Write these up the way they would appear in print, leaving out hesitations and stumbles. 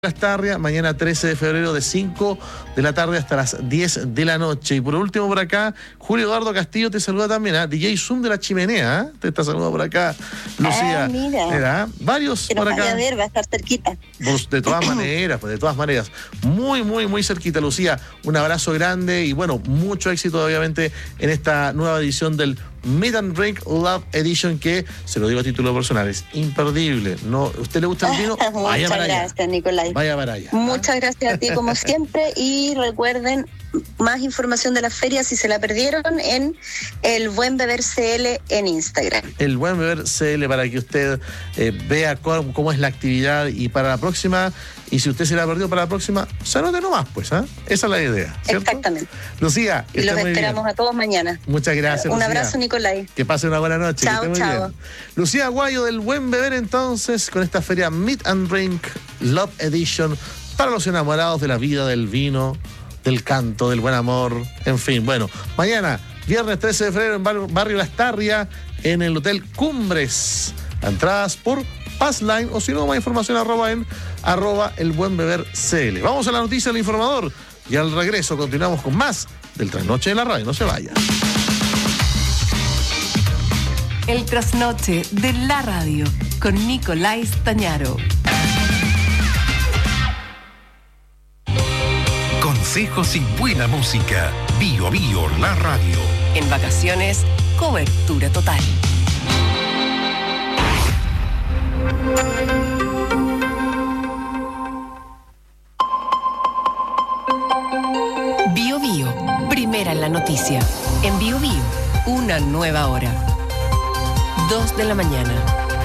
Lastarria, mañana 13 de febrero de 5 de la tarde hasta las 10 de la noche. Y por último por acá, Julio Eduardo Castillo te saluda también, DJ Zoom de la Chimenea, te está saludando por acá, Lucía. Mira, varios que por acá. Vaya a ver, va a estar cerquita. De todas maneras, muy cerquita, Lucía. Un abrazo grande y bueno, mucho éxito obviamente en esta nueva edición del Meet and Drink Love Edition, que, se lo digo a título personal, es imperdible. No, ¿usted le gusta el vino? Vaya para allá. Muchas gracias, Nicolás. Vaya para allá. Muchas gracias a ti, como siempre. Y recuerden, más información de la feria, si se la perdieron, en El Buen Beber CL en Instagram. El Buen Beber CL, para que usted vea cómo es la actividad, y para la próxima, y si usted se la perdió para la próxima, se anote nomás, pues, ¿eh? Esa es la idea, ¿cierto? Exactamente. Lucía, y los esperamos a todos mañana. Muchas gracias, Un Lucía. abrazo, Nicolás. Que pase una buena noche. Chao, que esté muy bien. Lucía Aguayo del Buen Beber, entonces, con esta feria Meet and Drink Love Edition para los enamorados de la vida, del vino, del canto, del buen amor, en fin. Bueno, mañana, viernes 13 de febrero, en Barrio Lastarria, en el Hotel Cumbres. Entradas por Passline, o si no, más información en @El Buen Beber CL. Vamos a la noticia del informador y al regreso continuamos con más del Trasnoche de la Radio. No se vaya. El Trasnoche de la Radio con Nicolás Tañaro. Consejos y buena música. Bio Bio, la radio. En vacaciones, cobertura total. Bio Bio, primera en la noticia. En Bio Bio, una nueva hora. 2 de la mañana.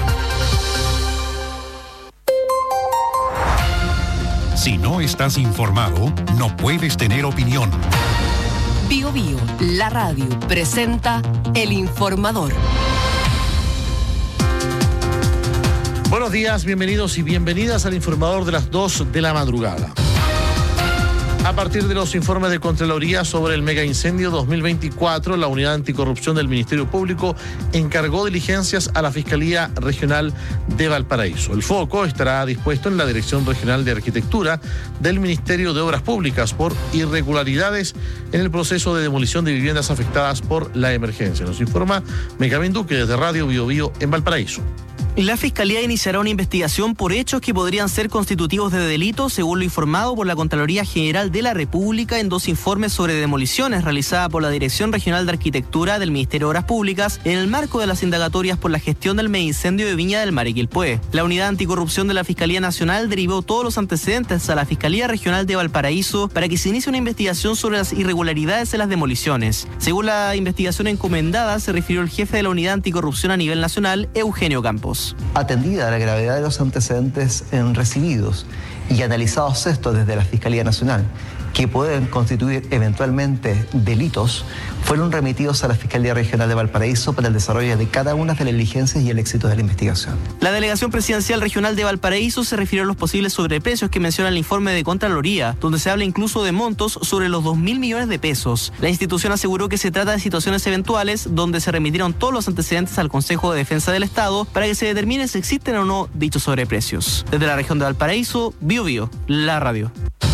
Si no estás informado, no puedes tener opinión. Bio Bio, la radio, presenta El Informador. Buenos días, bienvenidos y bienvenidas al Informador de las 2 de la madrugada. A partir de los informes de Contraloría sobre el mega incendio 2024, la Unidad Anticorrupción del Ministerio Público encargó diligencias a la Fiscalía Regional de Valparaíso. El foco estará dispuesto en la Dirección Regional de Arquitectura del Ministerio de Obras Públicas por irregularidades en el proceso de demolición de viviendas afectadas por la emergencia. Nos informa Benjamín Duque desde Radio Bio Bio en Valparaíso. La Fiscalía iniciará una investigación por hechos que podrían ser constitutivos de delito, según lo informado por la Contraloría General de la República en 2 informes sobre demoliciones realizadas por la Dirección Regional de Arquitectura del Ministerio de Obras Públicas en el marco de las indagatorias por la gestión del megaincendio de Viña del Mar y Quilpué. La Unidad Anticorrupción de la Fiscalía Nacional derivó todos los antecedentes a la Fiscalía Regional de Valparaíso para que se inicie una investigación sobre las irregularidades en las demoliciones. Según la investigación encomendada, se refirió el jefe de la Unidad Anticorrupción a nivel nacional, Eugenio Campos. Atendida la gravedad de los antecedentes recibidos y analizados estos desde la Fiscalía Nacional, que pueden constituir eventualmente delitos, fueron remitidos a la Fiscalía Regional de Valparaíso para el desarrollo de cada una de las diligencias y el éxito de la investigación. La Delegación Presidencial Regional de Valparaíso se refirió a los posibles sobreprecios que menciona el informe de Contraloría, donde se habla incluso de montos sobre los 2.000 millones de pesos. La institución aseguró que se trata de situaciones eventuales donde se remitieron todos los antecedentes al Consejo de Defensa del Estado para que se determine si existen o no dichos sobreprecios. Desde la región de Valparaíso, Bio Bio, la radio.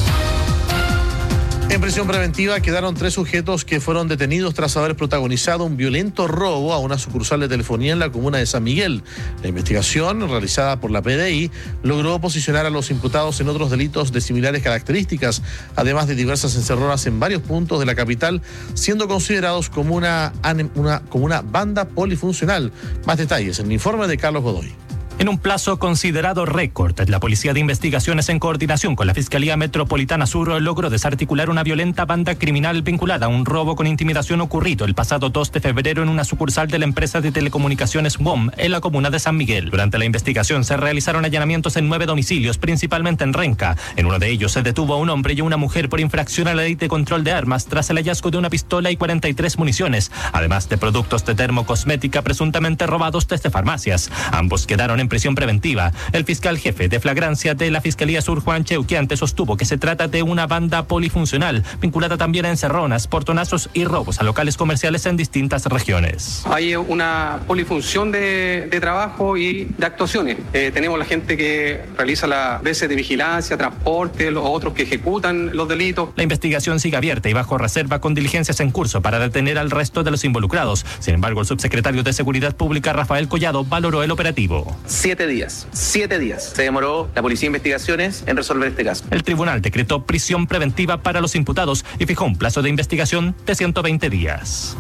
En prisión preventiva quedaron 3 sujetos que fueron detenidos tras haber protagonizado un violento robo a una sucursal de telefonía en la comuna de San Miguel. La investigación, realizada por la PDI, logró posicionar a los imputados en otros delitos de similares características, además de diversas encerronas en varios puntos de la capital, siendo considerados como una banda polifuncional. Más detalles en el informe de Carlos Godoy. En un plazo considerado récord, la Policía de Investigaciones, en coordinación con la Fiscalía Metropolitana Sur, logró desarticular una violenta banda criminal vinculada a un robo con intimidación ocurrido el pasado 2 de febrero en una sucursal de la empresa de telecomunicaciones WOM en la comuna de San Miguel. Durante la investigación se realizaron allanamientos en 9 domicilios, principalmente en Renca. En uno de ellos se detuvo a un hombre y a una mujer por infracción a la ley de control de armas tras el hallazgo de una pistola y 43 municiones, además de productos de termocosmética presuntamente robados desde farmacias. Ambos quedaron en prisión preventiva. El fiscal jefe de flagrancia de la Fiscalía Sur, Juan Cheuquiante, sostuvo que se trata de una banda polifuncional, vinculada también a encerronas, portonazos y robos a locales comerciales en distintas regiones. Hay una polifunción de trabajo y de actuaciones. Tenemos la gente que realiza las veces de vigilancia, transporte, los otros que ejecutan los delitos. La investigación sigue abierta y bajo reserva, con diligencias en curso para detener al resto de los involucrados. Sin embargo, el subsecretario de Seguridad Pública, Rafael Collado, valoró el operativo. 7 días se demoró la Policía de Investigaciones en resolver este caso. El tribunal decretó prisión preventiva para los imputados y fijó un plazo de investigación de 120 días.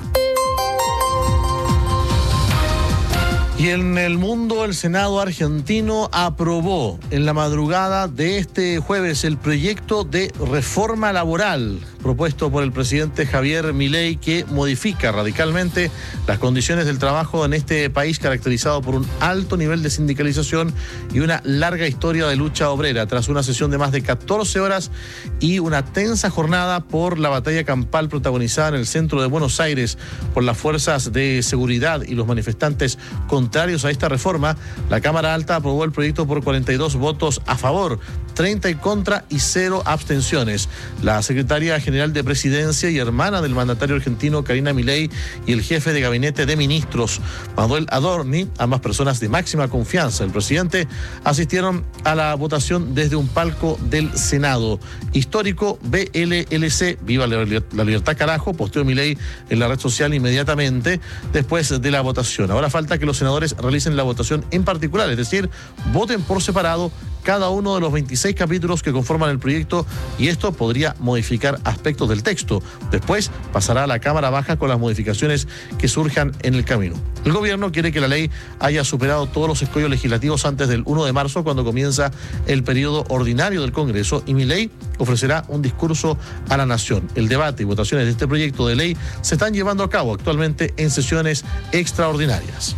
Y en el mundo, el Senado argentino aprobó en la madrugada de este jueves el proyecto de reforma laboral propuesto por el presidente Javier Milei, que modifica radicalmente las condiciones del trabajo en este país caracterizado por un alto nivel de sindicalización y una larga historia de lucha obrera. Tras una sesión de más de 14 horas y una tensa jornada por la batalla campal protagonizada en el centro de Buenos Aires por las fuerzas de seguridad y los manifestantes contrarios a esta reforma, la Cámara Alta aprobó el proyecto por 42 votos a favor, 30 en contra y 0 abstenciones. La secretaria general de Presidencia y hermana del mandatario argentino, Karina Milei, y el jefe de gabinete de ministros, Manuel Adorni, ambas personas de máxima confianza del presidente, asistieron a la votación desde un palco del Senado. Histórico BLLC, viva la libertad carajo, posteó Milei en la red social inmediatamente después de la votación. Ahora falta que los senadores realicen la votación en particular, es decir, voten por separado cada uno de los 26 capítulos que conforman el proyecto, y esto podría modificar aspectos del texto. Después pasará a la Cámara Baja con las modificaciones que surjan en el camino. El gobierno quiere que la ley haya superado todos los escollos legislativos antes del 1 de marzo, cuando comienza el periodo ordinario del Congreso, y Milei ofrecerá un discurso a la nación. El debate y votaciones de este proyecto de ley se están llevando a cabo actualmente en sesiones extraordinarias.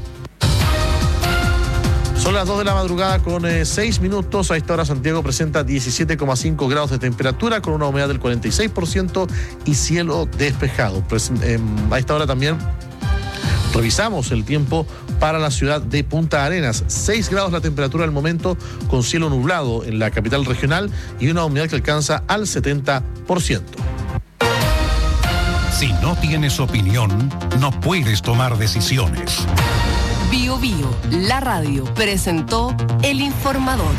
Son las 2 de la madrugada con 6 minutos. A esta hora Santiago presenta 17,5 grados de temperatura con una humedad del 46% y cielo despejado. A esta hora también revisamos el tiempo para la ciudad de Punta Arenas. 6 grados la temperatura al momento, con cielo nublado en la capital regional y una humedad que alcanza al 70%. Si no tienes opinión, no puedes tomar decisiones. Bio Bio, la radio, presentó El Informador.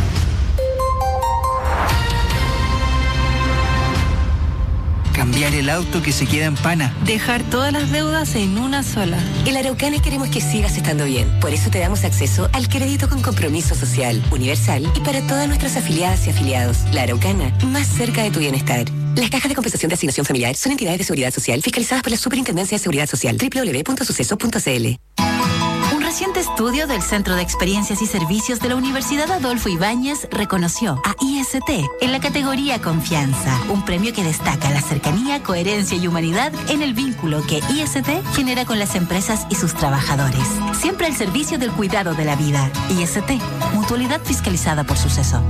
Cambiar el auto que se queda en pana. Dejar todas las deudas en una sola. En la Araucana queremos que sigas estando bien. Por eso te damos acceso al crédito con compromiso social, universal y para todas nuestras afiliadas y afiliados. La Araucana, más cerca de tu bienestar. Las cajas de compensación de asignación familiar son entidades de seguridad social fiscalizadas por la Superintendencia de Seguridad Social. www.suceso.cl. Un reciente estudio del Centro de Experiencias y Servicios de la Universidad Adolfo Ibáñez reconoció a IST en la categoría Confianza, un premio que destaca la cercanía, coherencia y humanidad en el vínculo que IST genera con las empresas y sus trabajadores. Siempre al servicio del cuidado de la vida. IST, mutualidad fiscalizada por Suceso.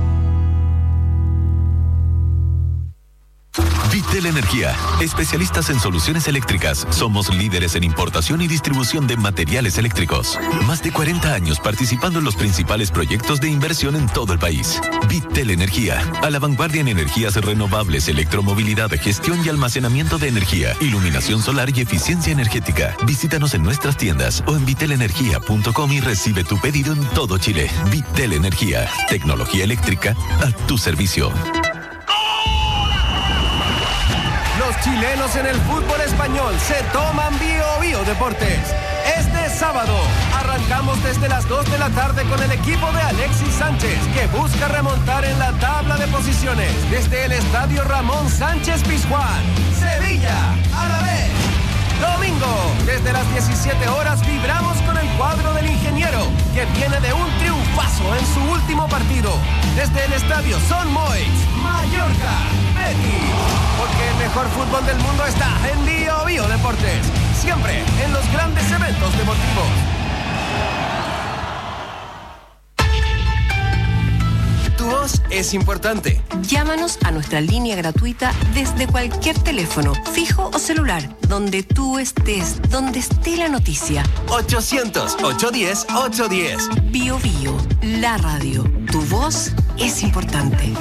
Vitel Energía, especialistas en soluciones eléctricas. Somos líderes en importación y distribución de materiales eléctricos. Más de 40 años participando en los principales proyectos de inversión en todo el país. Vitel Energía, a la vanguardia en energías renovables, electromovilidad, gestión y almacenamiento de energía, iluminación solar y eficiencia energética. Visítanos en nuestras tiendas o en vitelenergia.com y recibe tu pedido en todo Chile. Vitel Energía, tecnología eléctrica a tu servicio. Los chilenos en el fútbol español se toman Bio Bio Deportes. Este sábado arrancamos desde las 2 de la tarde con el equipo de Alexis Sánchez, que busca remontar en la tabla de posiciones desde el Estadio Ramón Sánchez Pizjuán. Sevilla, a la vez. Domingo, desde las 17 horas vibramos con el cuadro del Ingeniero, que viene de un triunfazo en su último partido. Desde el Estadio Son Moix, Mallorca, Betis. Porque el mejor fútbol del mundo está en Bio Bio Deportes. Siempre en los grandes eventos deportivos. Tu voz es importante. Llámanos a nuestra línea gratuita desde cualquier teléfono, fijo o celular, donde tú estés, donde esté la noticia. 800-810-810. Bio Bio, la radio. Tu voz es importante.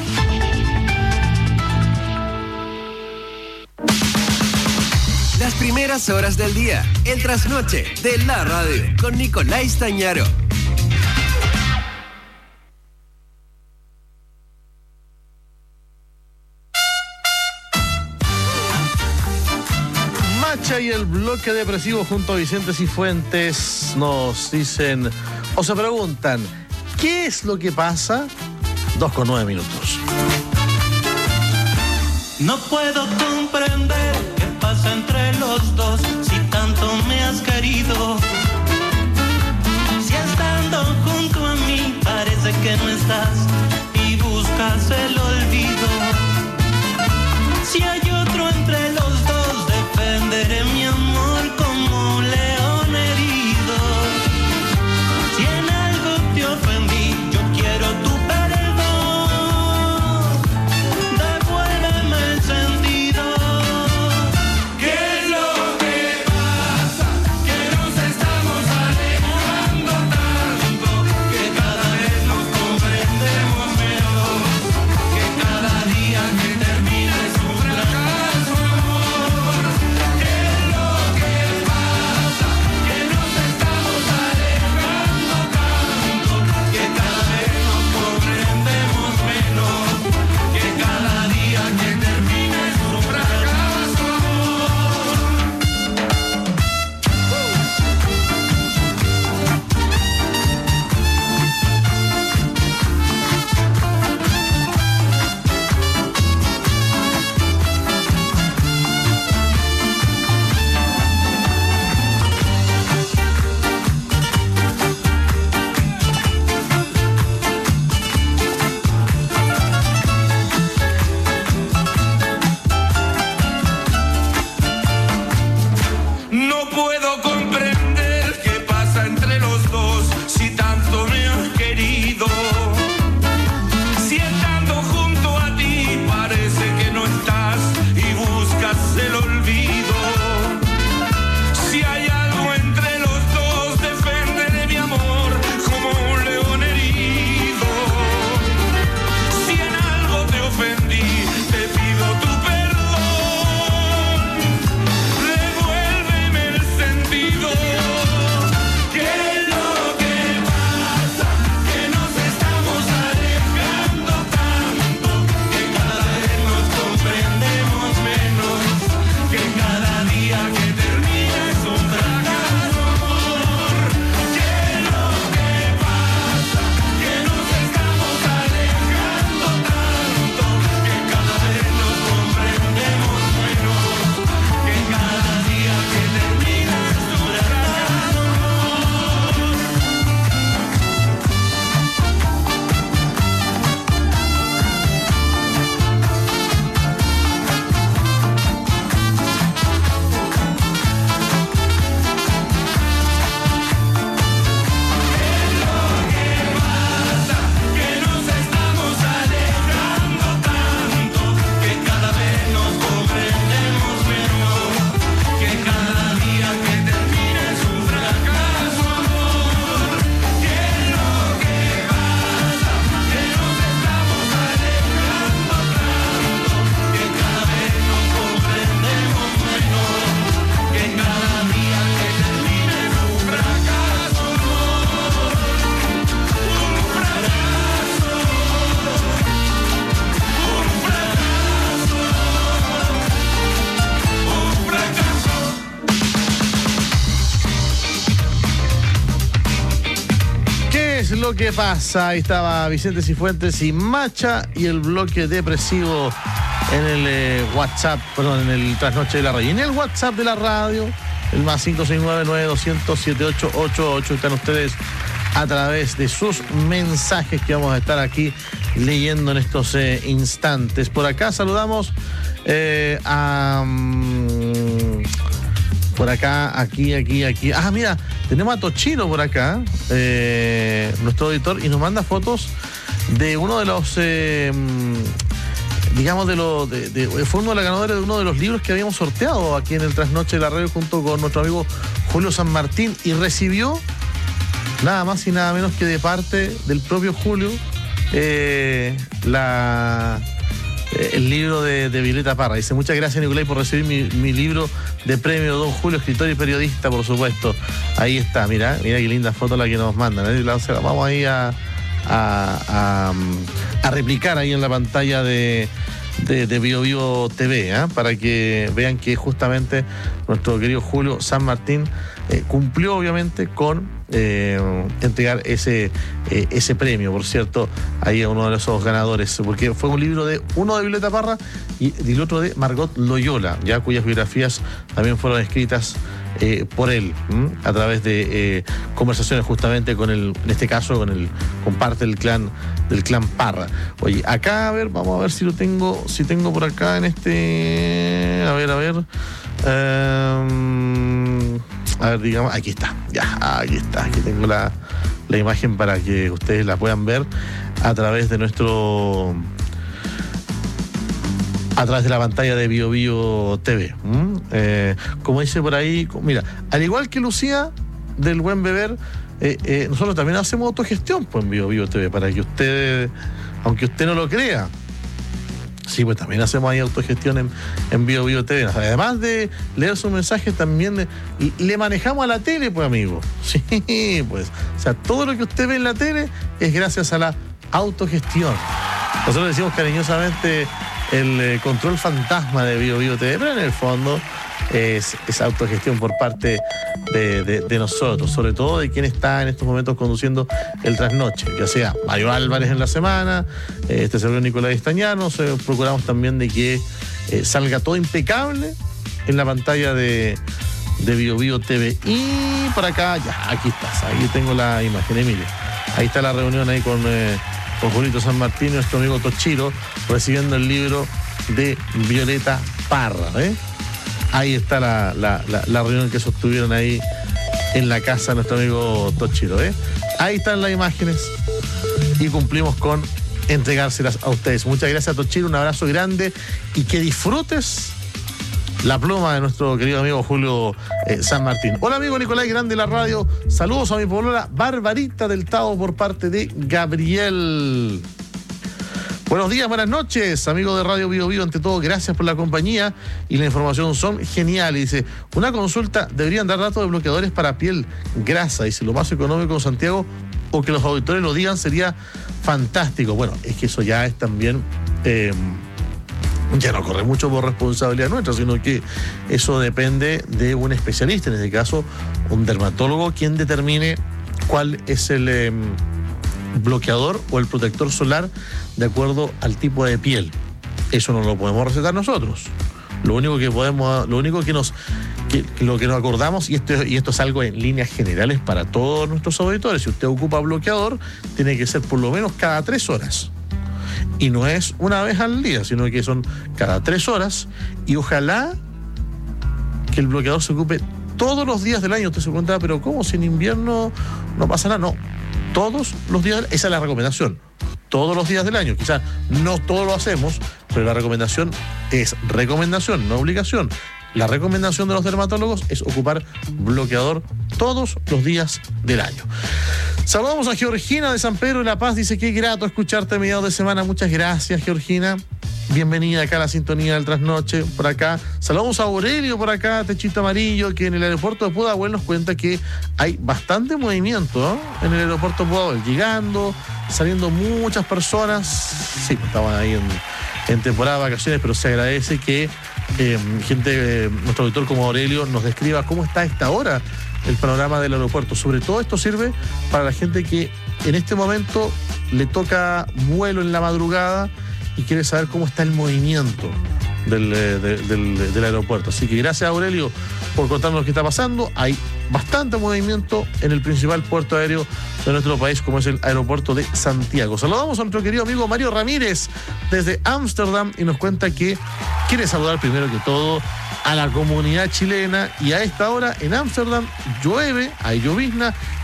Las primeras horas del día, el trasnoche de la radio, con Nicolás Tañaro. Macha y el bloque depresivo junto a Vicente Cifuentes nos dicen o se preguntan, ¿qué es lo que pasa? 2:09. No puedo comprender qué pasa entre los dos, si tanto me has querido. Si estando junto a mí parece que no estás y buscas el olvido. Si hay otro entre los dos, defenderé mi amor como un león herido. Si en algo te ofendí, yo quiero tu perdón. Devuélveme el sentido. ¿Qué es lo que pasa? Que nos estamos alejando tanto, que cada vez nos comprendemos menos, que cada día que termina es un fracaso, amor. ¿Qué es lo que pasa? Que nos estamos alejando tanto, que cada vez nos comprendemos menos, que cada día que termina es un fracaso, amor. No puedo comprender qué pasa entre los dos, si tanto me has querido. Si estando junto a ti parece que no estás y buscas el olvido. Si hay algo entre los dos, defenderé mi amor como un león herido. Si en algo te ofendí, te pido tu perdón. Devuélveme el sentido. ¿Qué es lo que pasa? Que nos estamos alejando tanto, que cada vez nos comprendemos menos, que cada día que termina es un fracaso, amor. ¿Qué es lo que pasa? Que nos estamos alejando tanto, que cada vez nos comprendemos menos, que cada día que termina es un fracaso, amor. Que nos estamos alejando tanto, que cada vez nos comprendemos menos, que cada día que termina es un fracaso, amor. ¿Qué es lo que pasa? Que nos estamos alejando tanto, que cada vez nos comprendemos menos, que cada día que termina es un fracaso, amor. ¿Qué es lo que pasa? Ahí estaba Vicente Cifuentes y Macha y el bloque depresivo en el WhatsApp, perdón, en el trasnoche de la radio. Y en el WhatsApp de la radio, el más 569-9200-7888, están ustedes a través de sus mensajes que vamos a estar aquí leyendo en estos instantes. Por acá saludamos por acá, aquí. Ah, mira, tenemos a Tochino por acá, nuestro editor, y nos manda fotos de uno de los, digamos, fue uno de los ganadores de uno de los libros que habíamos sorteado aquí en el Trasnoche de la Radio junto con nuestro amigo Julio San Martín, y recibió nada más y nada menos que de parte del propio Julio el libro de Violeta Parra. Dice: muchas gracias, Nicolás, por recibir mi libro de premio, don Julio, escritor y periodista, por supuesto. Ahí está, mira qué linda foto la que nos mandan. Vamos ahí a replicar ahí en la pantalla de Bio Bio TV, para que vean que justamente nuestro querido Julio San Martín cumplió obviamente con entregar ese premio, por cierto, ahí a uno de esos ganadores, porque fue un libro uno de Violeta Parra y el otro de Margot Loyola, ya cuyas biografías también fueron escritas por él, a través de conversaciones justamente con en este caso con parte del clan Parra. Oye, acá, a ver, vamos a ver si tengo por acá en este, a ver, digamos, aquí está, aquí tengo la imagen para que ustedes la puedan ver a través de la pantalla de Bio Bio TV. Como dice por ahí, mira, al igual que Lucía del Buen Beber, nosotros también hacemos autogestión pues, en Bio Bio TV, para que usted, aunque usted no lo crea, sí, pues también hacemos ahí autogestión en Bio Bio TV. Además de leer sus mensajes, también le manejamos a la tele, pues, amigo. Sí, pues. O sea, todo lo que usted ve en la tele es gracias a la autogestión. Nosotros decimos cariñosamente el control fantasma de Bio Bio TV, pero en el fondo es autogestión por parte de nosotros, sobre todo de quien está en estos momentos conduciendo el Trasnoche, ya sea Mario Álvarez en la semana, este servidor Nicolás Estañano. Procuramos también de que salga todo impecable en la pantalla de Bio Bio TV. Y por acá, ya, aquí estás, ahí tengo la imagen, mire, ahí está la reunión ahí con Julito San Martín, nuestro amigo Tochiro, recibiendo el libro de Violeta Parra, Ahí está la reunión que sostuvieron ahí en la casa de nuestro amigo Tochiro, Ahí están las imágenes y cumplimos con entregárselas a ustedes. Muchas gracias, Tochiro, un abrazo grande y que disfrutes la pluma de nuestro querido amigo Julio San Martín. Hola, amigo Nicolás Grande de la radio. Saludos a mi polola Barbarita del Tao por parte de Gabriel. Buenos días, buenas noches, amigos de Radio Bio Bio. Ante todo, gracias por la compañía y la información son geniales. Dice, una consulta, deberían dar datos de bloqueadores para piel grasa. Dice, lo más económico en Santiago, o que los auditores lo digan, sería fantástico. Bueno, es que eso ya es también... ya no corre mucho por responsabilidad nuestra, sino que eso depende de un especialista, en este caso un dermatólogo, quien determine cuál es el bloqueador o el protector solar de acuerdo al tipo de piel. Eso no lo podemos recetar nosotros. Lo que nos acordamos, y esto es algo en líneas generales para todos nuestros auditores: si usted ocupa bloqueador, tiene que ser por lo menos cada 3 horas. Y no es una vez al día, sino que son cada 3 horas. Y ojalá que el bloqueador se ocupe todos los días del año. Usted se pregunta, pero ¿cómo? Si en invierno no pasa nada. No, todos los días, esa es la recomendación. Todos los días del año. Quizás no todos lo hacemos, pero la recomendación es recomendación, no obligación. La recomendación de los dermatólogos es ocupar bloqueador todos los días del año. Saludamos a Georgina de San Pedro de la Paz. Dice, qué grato escucharte a mediados de semana. Muchas gracias, Georgina. Bienvenida acá a la sintonía del Trasnoche, por acá. Saludamos a Aurelio por acá, Techito Amarillo, que en el aeropuerto de Pudahuel nos cuenta que hay bastante movimiento, en el aeropuerto de Pudahuel, llegando, saliendo muchas personas. Sí, estaban ahí en temporada de vacaciones, pero se agradece que nuestro auditor como Aurelio nos describa cómo está a esta hora el panorama del aeropuerto. Sobre todo esto sirve para la gente que en este momento le toca vuelo en la madrugada y quiere saber cómo está el movimiento del aeropuerto. Así que gracias, Aurelio, por contarnos lo que está pasando. Hay bastante movimiento en el principal puerto aéreo de nuestro país, como es el aeropuerto de Santiago. Saludamos a nuestro querido amigo Mario Ramírez desde Ámsterdam y nos cuenta que quiere saludar primero que todo a la comunidad chilena, y a esta hora en Ámsterdam llueve, hay llovizna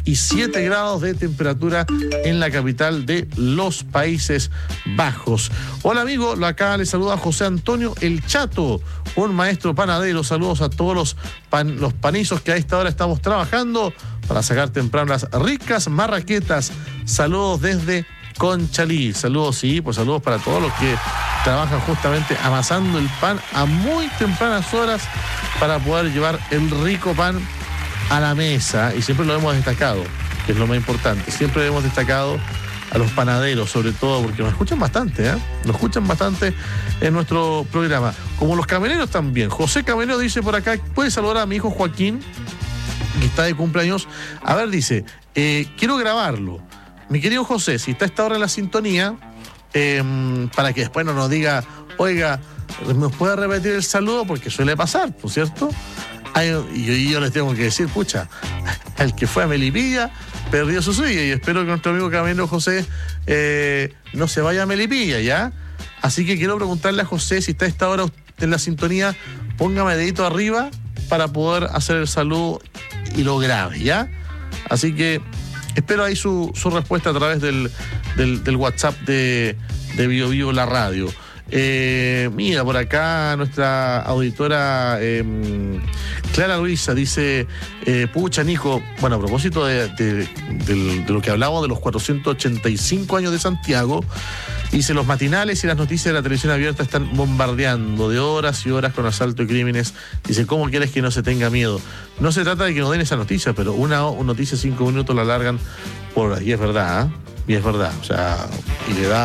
y 7 grados de temperatura en la capital de los Países Bajos. Hola amigo, acá le saluda José Antonio El Chato, un maestro panadero. Saludos a todos los panizos que a esta hora estamos trabajando para sacar temprano las ricas marraquetas. Saludos desde Conchalí. Saludos, sí, pues saludos para todos los que trabajan justamente amasando el pan a muy tempranas horas para poder llevar el rico pan a la mesa. Y siempre lo hemos destacado, que es lo más importante. Siempre hemos destacado a los panaderos, sobre todo, porque nos escuchan bastante, nos escuchan bastante en nuestro programa. Como los camioneros también. José Camionero dice por acá, puede saludar a mi hijo Joaquín, que está de cumpleaños. A ver, dice, quiero grabarlo. Mi querido José, si está a esta hora en la sintonía, para que después no nos diga, oiga, ¿nos puede repetir el saludo? Porque suele pasar, ¿por cierto? Y yo les tengo que decir, pucha, el que fue a Melipilla perdió su silla, y espero que nuestro amigo Camilo José no se vaya a Melipilla, ¿ya? Así que quiero preguntarle a José, si está a esta hora en la sintonía, póngame dedito arriba para poder hacer el saludo y lo grabe, ¿ya? Así que espero ahí su respuesta a través del WhatsApp de Bio Bio La Radio. Mira, por acá nuestra auditora Clara Luisa dice, pucha, Nico, bueno, a propósito de lo que hablamos de los 485 años de Santiago, dice, los matinales y las noticias de la televisión abierta están bombardeando de horas y horas con asalto y crímenes. Dice, ¿cómo quieres que no se tenga miedo? No se trata de que nos den esa noticia, pero una noticia 5 minutos la largan por horas, y es verdad, Y es verdad, o sea, y le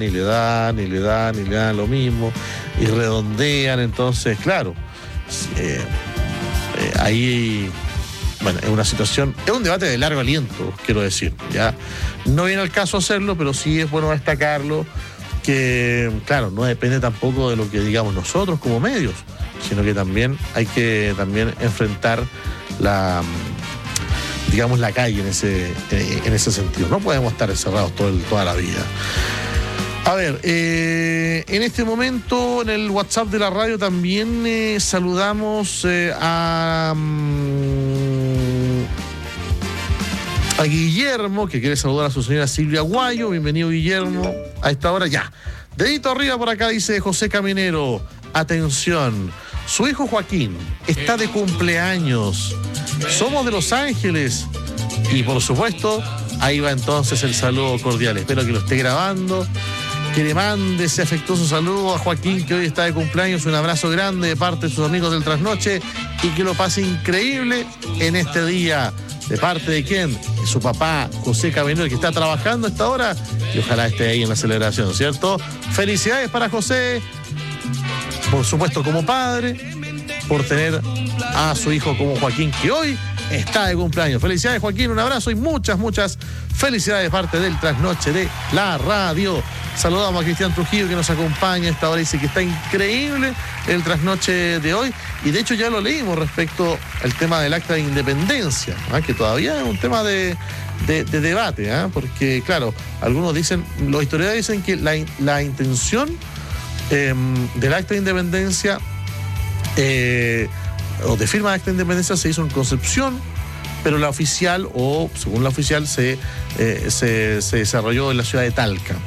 dan lo mismo, y redondean. Entonces, claro, ahí, bueno, es una situación, es un debate de largo aliento, quiero decir, ¿ya? No viene al caso hacerlo, pero sí es bueno destacarlo, que, claro, no depende tampoco de lo que digamos nosotros como medios, sino que también hay que enfrentar la calle en ese sentido. No podemos estar encerrados toda la vida. A ver, en este momento en el WhatsApp de la radio también saludamos a Guillermo, que quiere saludar a su señora Silvia Guayo. Bienvenido, Guillermo, a esta hora ya. Dedito arriba por acá, dice José Caminero. Atención, su hijo Joaquín está de cumpleaños. Somos de Los Ángeles. Y por supuesto, ahí va entonces el saludo cordial. Espero que lo esté grabando, que le mande ese afectuoso saludo a Joaquín, que hoy está de cumpleaños. Un abrazo grande de parte de sus amigos del Trasnoche, y que lo pase increíble en este día. ¿De parte de quién? De su papá, José Caminero, que está trabajando a esta hora, y ojalá esté ahí en la celebración, ¿cierto? Felicidades para José, por supuesto como padre, por tener a su hijo como Joaquín, que hoy está de cumpleaños. Felicidades, Joaquín, un abrazo y muchas felicidades de parte del Trasnoche de la radio. Saludamos a Cristian Trujillo, que nos acompaña a esta hora. Dice que está increíble el Trasnoche de hoy, y de hecho ya lo leímos respecto al tema del acta de independencia, que todavía es un tema de debate, porque claro, algunos dicen, los historiadores dicen que la intención del acta de independencia o de firma de acta de independencia se hizo en Concepción, pero la oficial, o según la oficial, se desarrolló en la ciudad de Talca.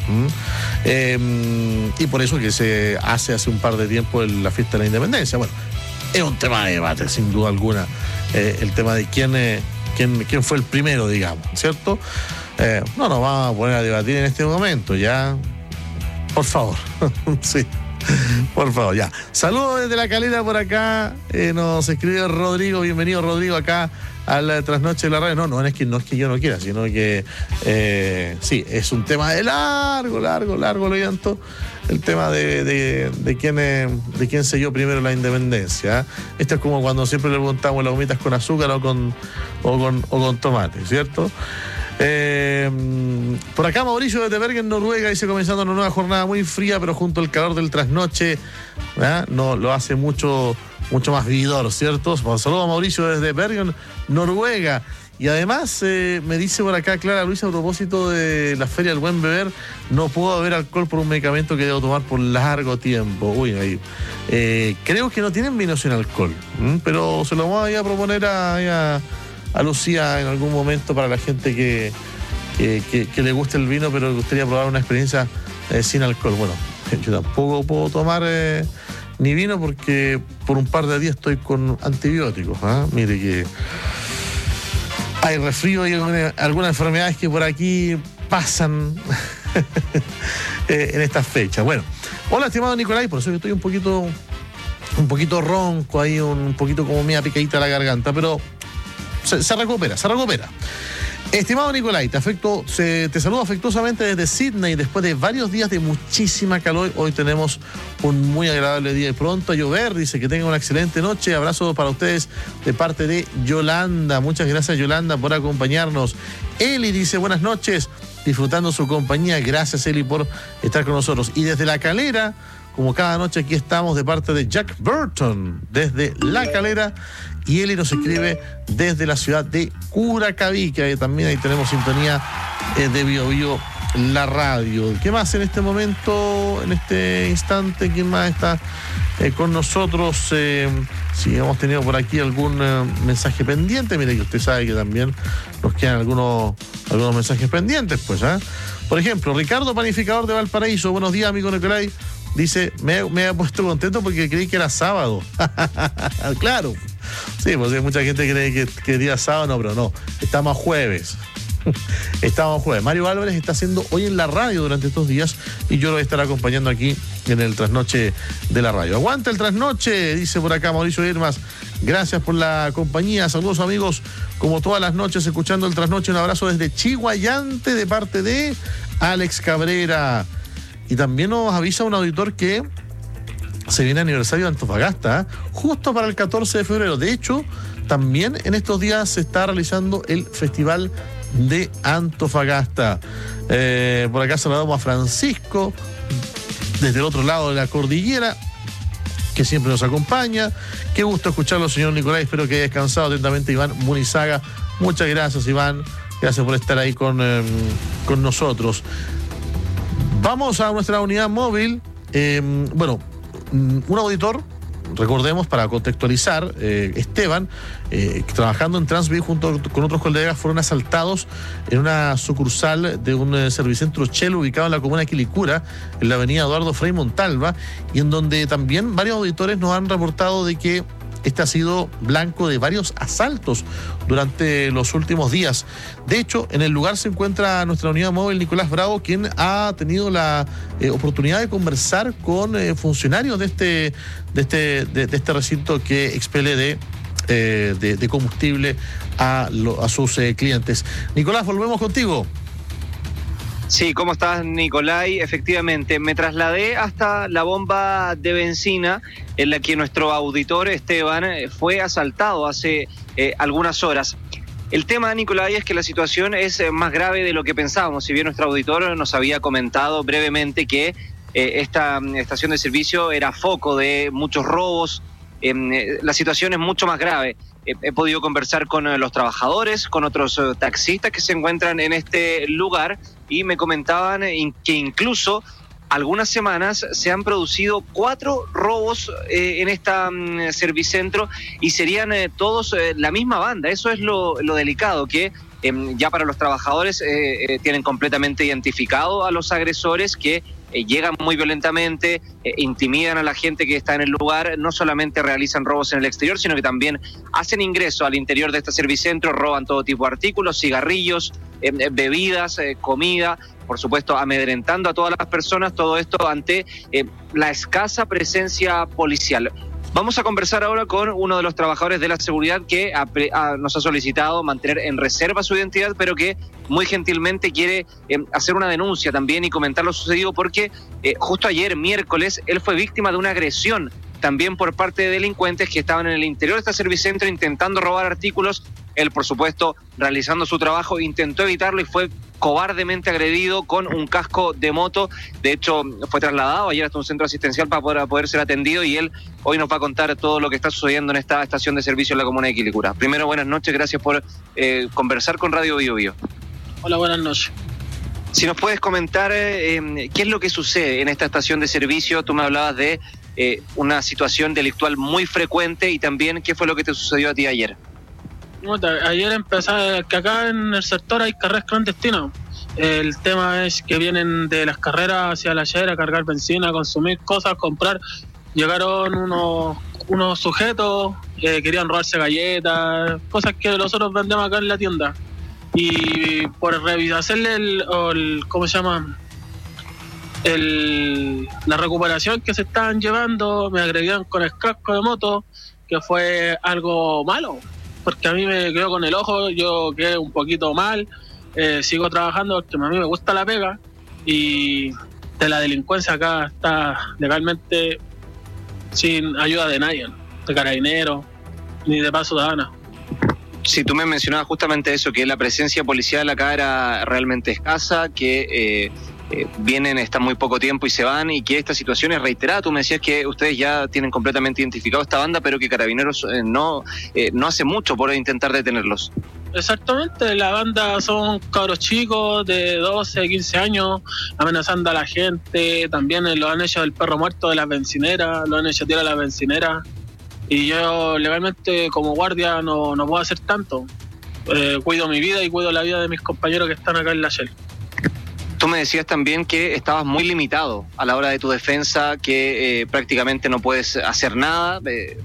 Y por eso que se hace un par de tiempo la fiesta de la independencia. Bueno, es un tema de debate, sin duda alguna, el tema de quién fue el primero, digamos, ¿cierto? No nos vamos a poner a debatir en este momento, ya. Por favor. Sí. Por favor, ya. Saludos desde La Calera por acá. Nos escribe Rodrigo. Bienvenido, Rodrigo, acá al Trasnoche de la radio. No es que yo no quiera, sino que sí, es un tema de largo lo llanto. El tema de quién selló primero la independencia. Esto es como cuando siempre le preguntamos las gomitas con azúcar o con tomate, ¿cierto? Por acá Mauricio desde Bergen, Noruega, dice, comenzando una nueva jornada muy fría, pero junto al calor del Trasnoche, no lo hace mucho más vividor, ¿cierto? Saludos a Mauricio desde Bergen, Noruega. Y además me dice por acá Clara Luisa, a propósito de la Feria del Buen Beber, no puedo beber alcohol por un medicamento que debo tomar por largo tiempo. Uy, ahí. Creo que no tienen vino sin alcohol, pero se lo vamos a proponer a a Lucía en algún momento para la gente que le guste el vino, pero le gustaría probar una experiencia sin alcohol. Bueno, yo tampoco puedo tomar ni vino porque por un par de días estoy con antibióticos. Mire que hay resfrío y algunas enfermedades que por aquí pasan en estas fechas. Bueno, hola estimado Nicolai, por eso yo estoy un poquito ronco ahí, un poquito como media picadita la garganta, pero se recupera. Estimado Nicolai, te saludo afectuosamente desde Sydney. Después de varios días de muchísima calor, hoy tenemos un muy agradable día y pronto a llover. Dice que tengan una excelente noche. Abrazo para ustedes de parte de Yolanda. Muchas gracias, Yolanda, por acompañarnos. Eli dice buenas noches, disfrutando su compañía. Gracias, Eli, por estar con nosotros. Y desde La Calera, como cada noche, aquí estamos de parte de Jack Burton, desde La Calera. Y Eli nos escribe desde la ciudad de Curacaví, que también ahí tenemos sintonía de Bio Bio, la radio. ¿Qué más en este momento, en este instante? ¿Quién más está con nosotros? Si hemos tenido por aquí algún mensaje pendiente, mire que usted sabe que también nos quedan algunos mensajes pendientes, pues. Por ejemplo, Ricardo Panificador de Valparaíso. Buenos días, amigo Nicolai. Dice, me he puesto contento porque creí que era sábado. Claro. Sí, pues hay mucha gente cree que día sábado, no, pero no. Estamos a jueves. Mario Álvarez está haciendo hoy en la radio durante estos días y yo lo voy a estar acompañando aquí en el Trasnoche de la radio. Aguanta el Trasnoche, dice por acá Mauricio Irmas. Gracias por la compañía. Saludos, amigos, como todas las noches, escuchando el Trasnoche. Un abrazo desde Chihuayante de parte de Alex Cabrera. Y también nos avisa un auditor que se viene aniversario de Antofagasta, justo para el 14 de febrero. De hecho, también en estos días se está realizando el Festival de Antofagasta. Por acá saludamos a Francisco, desde el otro lado de la cordillera, que siempre nos acompaña. Qué gusto escucharlo, señor Nicolai. Espero que haya descansado atentamente. Iván Munizaga. Muchas gracias, Iván. Gracias por estar ahí con nosotros. Vamos a nuestra unidad móvil. Un auditor, recordemos, para contextualizar, Esteban, trabajando en Transvi junto con otros colegas, fueron asaltados en una sucursal de un servicentro Shell ubicado en la comuna de Quilicura, en la avenida Eduardo Frei Montalva, y en donde también varios auditores nos han reportado de que este ha sido blanco de varios asaltos durante los últimos días. De hecho, en el lugar se encuentra nuestra unidad móvil Nicolás Bravo, quien ha tenido la oportunidad de conversar con funcionarios de este recinto que expele de combustible a sus clientes. Nicolás, volvemos contigo. Sí, ¿cómo estás, Nicolai? Efectivamente, me trasladé hasta la bomba de benzina en la que nuestro auditor Esteban fue asaltado hace algunas horas. El tema, Nicolai, es que la situación es más grave de lo que pensábamos. Si bien nuestro auditor nos había comentado brevemente que esta estación de servicio era foco de muchos robos, la situación es mucho más grave. He podido conversar con los trabajadores, con otros taxistas que se encuentran en este lugar y me comentaban que incluso algunas semanas se han producido 4 robos en esta servicentro y serían todos la misma banda. Eso es lo delicado, que ya para los trabajadores tienen completamente identificado a los agresores que llegan muy violentamente, intimidan a la gente que está en el lugar, no solamente realizan robos en el exterior, sino que también hacen ingreso al interior de este servicentro, roban todo tipo de artículos, cigarrillos, bebidas, comida, por supuesto amedrentando a todas las personas, todo esto ante la escasa presencia policial. Vamos a conversar ahora con uno de los trabajadores de la seguridad que nos ha solicitado mantener en reserva su identidad, pero que muy gentilmente quiere hacer una denuncia también y comentar lo sucedido, porque justo ayer, miércoles, él fue víctima de una agresión también por parte de delincuentes que estaban en el interior de este servicentro intentando robar artículos. Él, por supuesto, realizando su trabajo, intentó evitarlo y fue cobardemente agredido con un casco de moto. De hecho, fue trasladado ayer hasta un centro asistencial para poder ser atendido, y él hoy nos va a contar todo lo que está sucediendo en esta estación de servicio en la comuna de Quilicura. Primero, buenas noches, gracias por conversar con Radio Bio Bio. Hola, buenas noches. Si nos puedes comentar qué es lo que sucede en esta estación de servicio. Tú me hablabas de una situación delictual muy frecuente, y también qué fue lo que te sucedió a ti ayer. Ayer empezó que acá en el sector hay carreras clandestinas. El tema es que vienen de las carreras hacia la Shell a cargar benzina, a consumir cosas, comprar. Llegaron unos sujetos que querían robarse galletas, cosas que nosotros vendemos acá en la tienda. Y por hacerle ¿cómo se llama? La recuperación que se estaban llevando, me agredieron con el casco de moto, que fue algo malo, porque a mí me quedó con el ojo, yo quedé un poquito mal, sigo trabajando porque a mí me gusta la pega, y de la delincuencia acá está legalmente sin ayuda de nadie, de carabineros, ni de Paz Ciudadana. Sí, tú me mencionabas justamente eso, que la presencia policial acá era realmente escasa, que vienen, están muy poco tiempo y se van, y que esta situación es reiterada. Tú me decías que ustedes ya tienen completamente identificado esta banda, pero que Carabineros no hace mucho por intentar detenerlos. Exactamente, la banda son cabros chicos de 12, 15 años, amenazando a la gente. También lo han hecho el perro muerto de las bencineras, lo han hecho tirar a las bencineras. Y yo legalmente como guardia no puedo hacer tanto. Cuido mi vida y cuido la vida de mis compañeros que están acá en la Shell. Tú me decías también que estabas muy limitado a la hora de tu defensa, que prácticamente no puedes hacer nada,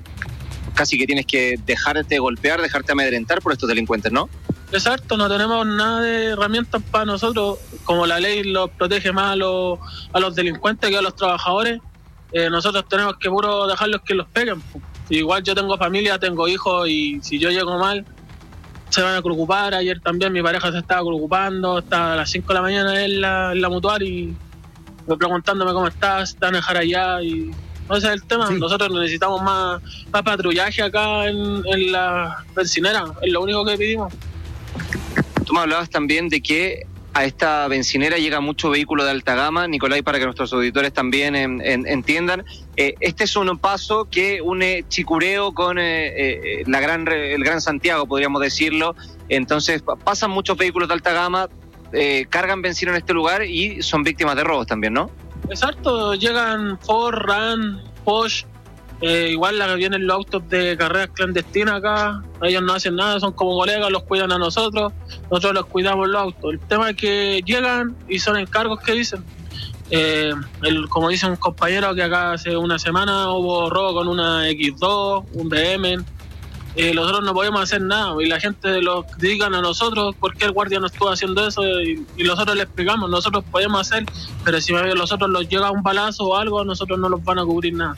casi que tienes que dejarte golpear, dejarte amedrentar por estos delincuentes, ¿no? Exacto, no tenemos nada de herramientas para nosotros, como la ley los protege más a los delincuentes que a los trabajadores. Nosotros tenemos que puro dejarlos que los peguen. Igual yo tengo familia, tengo hijos, y si yo llego mal se van a preocupar. Ayer también mi pareja se estaba preocupando, estaba a las 5 de la mañana en la mutual y me preguntándome cómo estás, están en Jarayá, y no, ese es el tema. Sí. Nosotros necesitamos más patrullaje acá en la bencinera, es lo único que pedimos. Tú me hablabas también de que a esta bencinera llega mucho vehículo de alta gama, Nicolai, para que nuestros auditores también entiendan. Este es un paso que une Chicureo con el Gran Santiago, podríamos decirlo. Entonces pasan muchos vehículos de alta gama, cargan benzina en este lugar y son víctimas de robos también, ¿no? Exacto, llegan Ford, Ram, Porsche, igual vienen los autos de carreras clandestinas acá. Ellos no hacen nada, son como colegas, los cuidan a nosotros los cuidamos los autos. El tema es que llegan y son encargos que dicen. Como dice un compañero, que acá hace una semana hubo robo con una X2, un BM. Nosotros no podemos hacer nada, y la gente lo critican a nosotros porque el guardia no estuvo haciendo eso, y nosotros le explicamos, nosotros podemos hacer, pero si a nosotros nos llega un balazo o algo, a nosotros no los van a cubrir nada.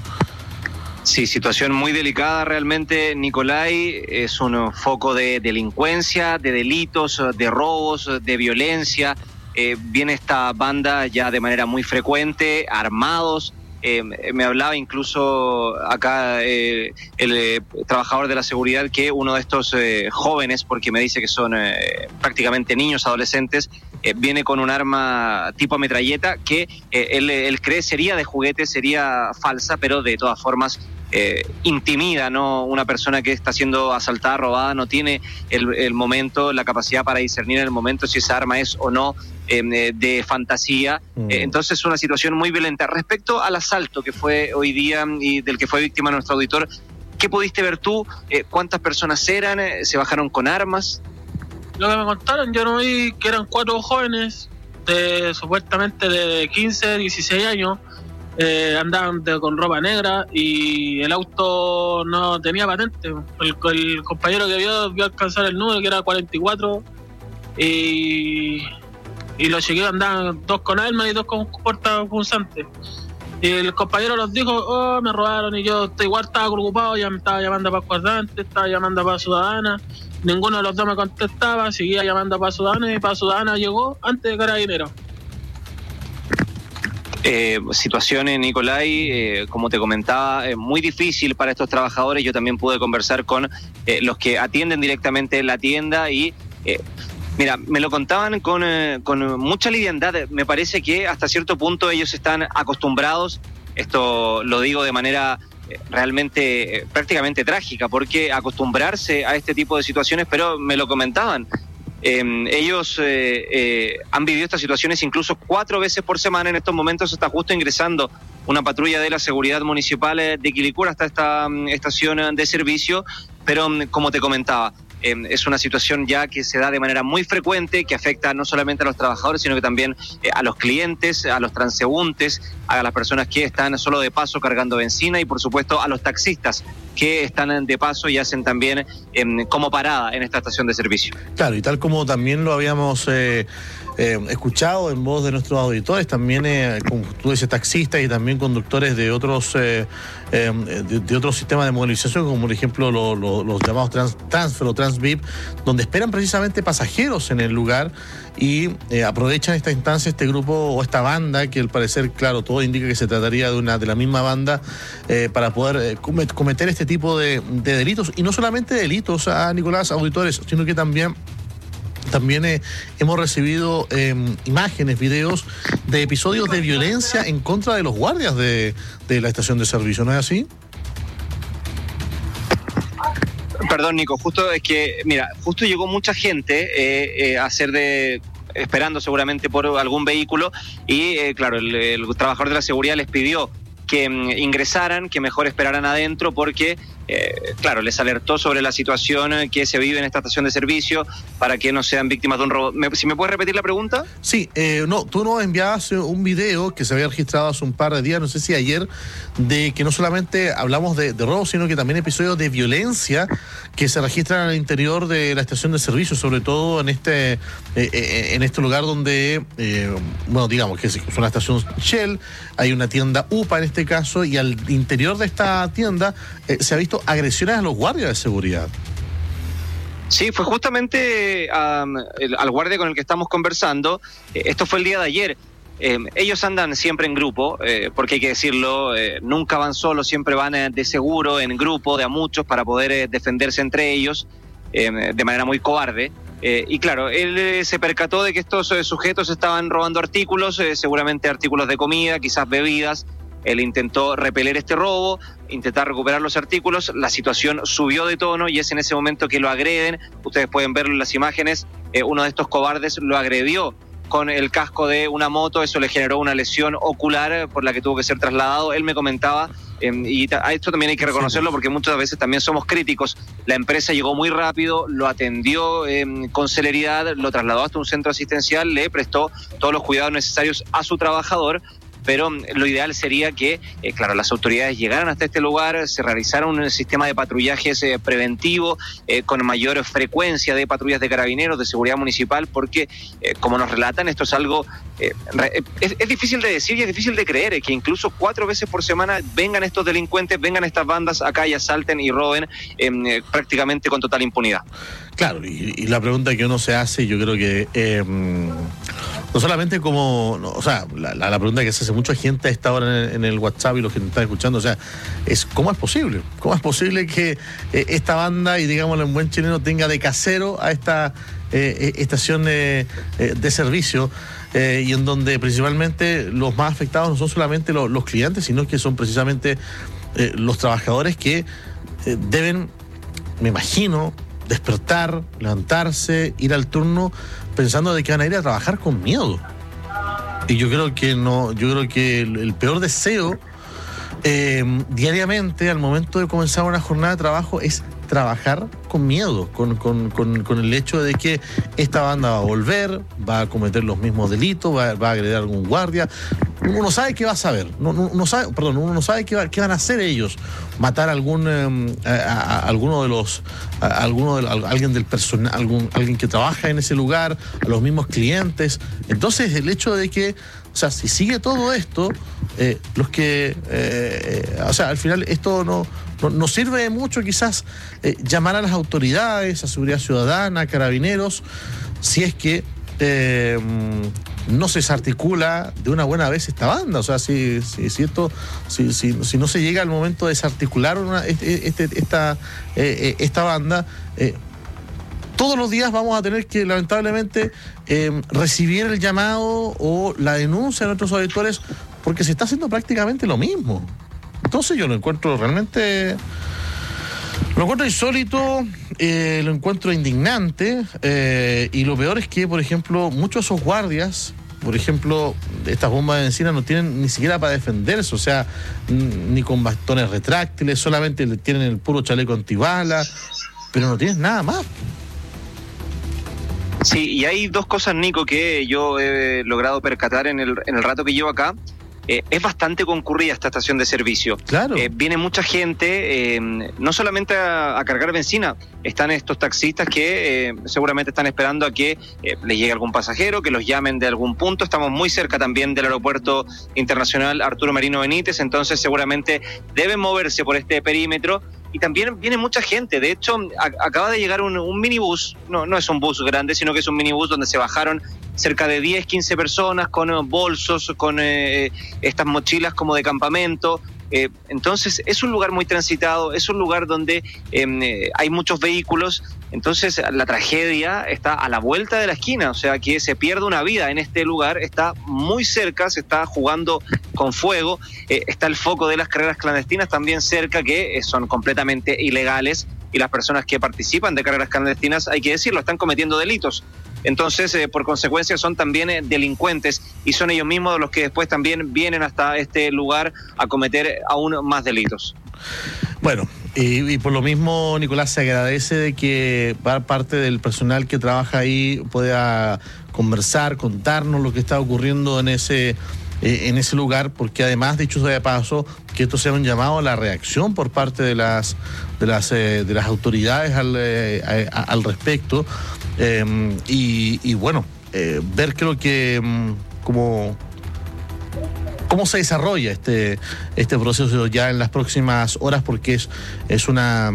Sí, situación muy delicada realmente, Nicolai. Es un foco de delincuencia, de delitos, de robos, de violencia. Viene esta banda ya de manera muy frecuente, armados. Me hablaba incluso acá el trabajador de la seguridad que uno de estos jóvenes, porque me dice que son prácticamente niños, adolescentes, viene con un arma tipo metralleta que él cree sería de juguete, sería falsa, pero de todas formas intimida, ¿no? Una persona que está siendo asaltada, robada, no tiene el momento, la capacidad para discernir en el momento si esa arma es o no de fantasía. Entonces es una situación muy violenta. Respecto al asalto que fue hoy día y del que fue víctima nuestro auditor, ¿qué pudiste ver tú? ¿Cuántas personas eran? ¿Se bajaron con armas? Lo que me contaron, yo no vi que eran 4 jóvenes supuestamente de 15, 16 años. Andaban con ropa negra y el auto no tenía patente. El compañero que vio alcanzar el número, que era 44, y los chiquillos andaban 2 con armas y 2 con portapunzantes. Y el compañero nos dijo, me robaron, y yo igual estaba preocupado, ya me estaba llamando a Paz Cuadrante, estaba llamando a Paz Ciudadana. Ninguno de los dos me contestaba, seguía llamando a Paz Ciudadana, y Paz Ciudadana llegó antes de Carabineros. Situaciones, Nicolai, como te comentaba, muy difícil para estos trabajadores. Yo también pude conversar con los que atienden directamente la tienda y mira, me lo contaban con mucha liviandad. Me parece que hasta cierto punto ellos están acostumbrados, esto lo digo de manera realmente prácticamente trágica, porque acostumbrarse a este tipo de situaciones, pero me lo comentaban. Ellos han vivido estas situaciones incluso 4 veces por semana. En estos momentos está justo ingresando una patrulla de la seguridad municipal de Quilicura hasta esta estación de servicio, pero como te comentaba, es una situación ya que se da de manera muy frecuente, que afecta no solamente a los trabajadores, sino que también a los clientes, a los transeúntes, a las personas que están solo de paso cargando benzina y por supuesto a los taxistas que están de paso y hacen también como parada en esta estación de servicio. Claro, y tal como también lo habíamos escuchado en voz de nuestros auditores, también, como tú dices, taxistas y también conductores de otros de otros sistemas de movilización, como por ejemplo los llamados Transfer o Transvip, donde esperan precisamente pasajeros en el lugar y aprovechan esta instancia, este grupo o esta banda, que al parecer, claro, todo indica que se trataría de la misma banda, para poder cometer este tipo de delitos, y no solamente delitos, Nicolás, auditores, sino que también hemos recibido imágenes, videos de episodios de violencia en contra de los guardias de la estación de servicio, ¿no es así? Perdón, Nico, justo llegó mucha gente esperando seguramente por algún vehículo y claro, el trabajador de la seguridad les pidió que ingresaran, que mejor esperaran adentro porque, claro, les alertó sobre la situación que se vive en esta estación de servicio para que no sean víctimas de un robo. ¿Si me puedes repetir la pregunta? Sí, tú nos enviabas un video que se había registrado hace un par de días, no sé si ayer, de que no solamente hablamos de robo, sino que también episodios de violencia que se registran al interior de la estación de servicio, sobre todo en este lugar donde, digamos que es una estación Shell, hay una tienda UPA en este caso, y al interior de esta tienda se ha visto agresiones a los guardias de seguridad. Sí, fue justamente al guardia con el que estamos conversando. Esto fue el día de ayer. Ellos andan siempre en grupo, porque hay que decirlo, nunca van solos, siempre van de seguro, en grupo, de a muchos, para poder defenderse entre ellos, de manera muy cobarde. Y claro, él se percató de que estos sujetos estaban robando artículos, seguramente artículos de comida, quizás bebidas. Él intentó repeler este robo, intentar recuperar los artículos, la situación subió de tono y es en ese momento que lo agreden. Ustedes pueden verlo en las imágenes, uno de estos cobardes lo agredió con el casco de una moto, eso le generó una lesión ocular por la que tuvo que ser trasladado. Él me comentaba, y a esto también hay que reconocerlo porque muchas veces también somos críticos, la empresa llegó muy rápido, lo atendió con celeridad, lo trasladó hasta un centro asistencial, le prestó todos los cuidados necesarios a su trabajador, pero lo ideal sería que, claro, las autoridades llegaran hasta este lugar, se realizara un sistema de patrullajes preventivo, con mayor frecuencia de patrullas de carabineros, de seguridad municipal, porque, como nos relatan, esto es algo, es difícil de decir y es difícil de creer, que incluso 4 veces por semana vengan estos delincuentes, vengan estas bandas acá y asalten y roben prácticamente con total impunidad. Claro, y la pregunta que uno se hace, yo creo que no solamente la pregunta que se hace mucha gente a esta hora en el WhatsApp y los que nos están escuchando, o sea, es ¿cómo es posible? ¿Cómo es posible que esta banda, y digámoslo en buen chileno, tenga de casero a esta estación de servicio, y en donde principalmente los más afectados no son solamente los clientes, sino que son precisamente los trabajadores que deben, me imagino, despertar, levantarse, ir al turno pensando de que van a ir a trabajar con miedo. Y yo creo que el peor deseo diariamente al momento de comenzar una jornada de trabajo es trabajar con miedo, con el hecho de que esta banda va a volver, va a cometer los mismos delitos, va a agredir a algún guardia. Uno no sabe qué va a saber, uno no sabe qué van a hacer ellos, matar a alguien del personal, alguien que trabaja en ese lugar, a los mismos clientes. Entonces el hecho de que, o sea, si sigue todo esto, al final esto no sirve de mucho quizás llamar a las autoridades, a seguridad ciudadana, a carabineros, si es que no se desarticula de una buena vez esta banda. O sea, si no se llega al momento de desarticular esta banda, todos los días vamos a tener que, lamentablemente, recibir el llamado o la denuncia de nuestros auditores, porque se está haciendo prácticamente lo mismo. Entonces yo lo encuentro realmente... Lo encuentro insólito, lo encuentro indignante, y lo peor es que, por ejemplo, muchos de esos guardias, por ejemplo, estas bombas de benzina no tienen ni siquiera para defenderse, o sea, ni con bastones retráctiles, solamente tienen el puro chaleco antibalas. pero no tienes nada más. Sí, y hay dos cosas, Nico, que yo he logrado percatar en el rato que llevo acá. Es bastante concurrida esta estación de servicio. Claro. Viene mucha gente, no solamente a cargar benzina, están estos taxistas que seguramente están esperando a que les llegue algún pasajero, que los llamen de algún punto. Estamos muy cerca también del aeropuerto internacional Arturo Merino Benítez, entonces seguramente deben moverse por este perímetro. Y también viene mucha gente. De hecho, acaba de llegar un minibús, no es un bus grande, sino que es un minibús donde se bajaron cerca de 10, 15 personas con bolsos, con estas mochilas como de campamento. Entonces es un lugar muy transitado, es un lugar donde hay muchos vehículos. Entonces la tragedia está a la vuelta de la esquina, o sea que se pierde una vida en este lugar, está muy cerca, se está jugando con fuego, está el foco de las carreras clandestinas también cerca, que son completamente ilegales, y las personas que participan de carreras clandestinas, hay que decirlo, están cometiendo delitos. Entonces, por consecuencia, son también delincuentes, y son ellos mismos los que después también vienen hasta este lugar a cometer aún más delitos. Bueno, y por lo mismo, Nicolás, se agradece de que parte del personal que trabaja ahí pueda conversar, contarnos lo que está ocurriendo en ese lugar, porque además, dicho sea de paso, que esto sea un llamado a la reacción por parte de las autoridades al respecto, y bueno, ver creo que cómo se desarrolla este proceso ya en las próximas horas, porque es una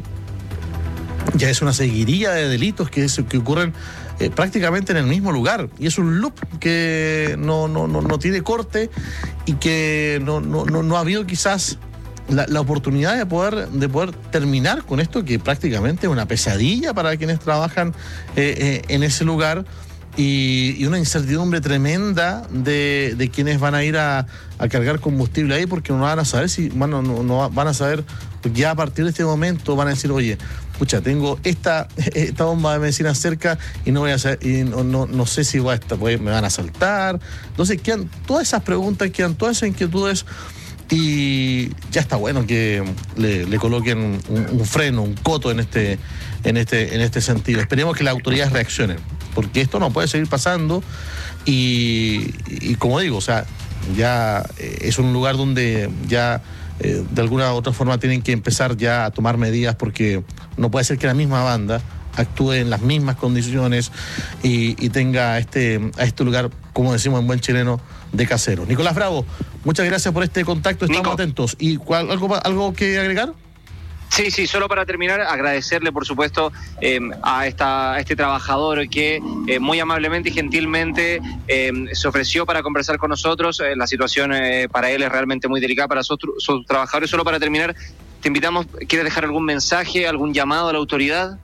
seguidilla de delitos que ocurren prácticamente en el mismo lugar, y es un loop que no tiene corte, y que no ha habido quizás la oportunidad de poder terminar con esto, que prácticamente es una pesadilla para quienes trabajan en ese lugar, y una incertidumbre tremenda de quienes van a ir a cargar combustible ahí, porque no van a saber no van a saber, ya a partir de este momento van a decir, oye, pucha, tengo esta bomba de benzina cerca y no voy a hacer, y no sé si me van a asaltar. Entonces quedan todas esas preguntas, quedan todas esas inquietudes, y ya está bueno que le coloquen un freno, un coto en este sentido. Esperemos que las autoridades reaccionen, porque esto no puede seguir pasando, y como digo, o sea, ya es un lugar donde ya de alguna u otra forma tienen que empezar ya a tomar medidas, porque no puede ser que la misma banda actúe en las mismas condiciones y tenga a este lugar, como decimos en buen chileno, de casero. Nicolás Bravo, muchas gracias por este contacto, estamos atentos. ¿Y algo que agregar? Sí, solo para terminar, agradecerle, por supuesto, a este trabajador que muy amablemente y gentilmente se ofreció para conversar con nosotros. La situación para él es realmente muy delicada, para sus trabajadores. Solo para terminar, te invitamos, ¿quieres dejar algún mensaje, algún llamado a la autoridad?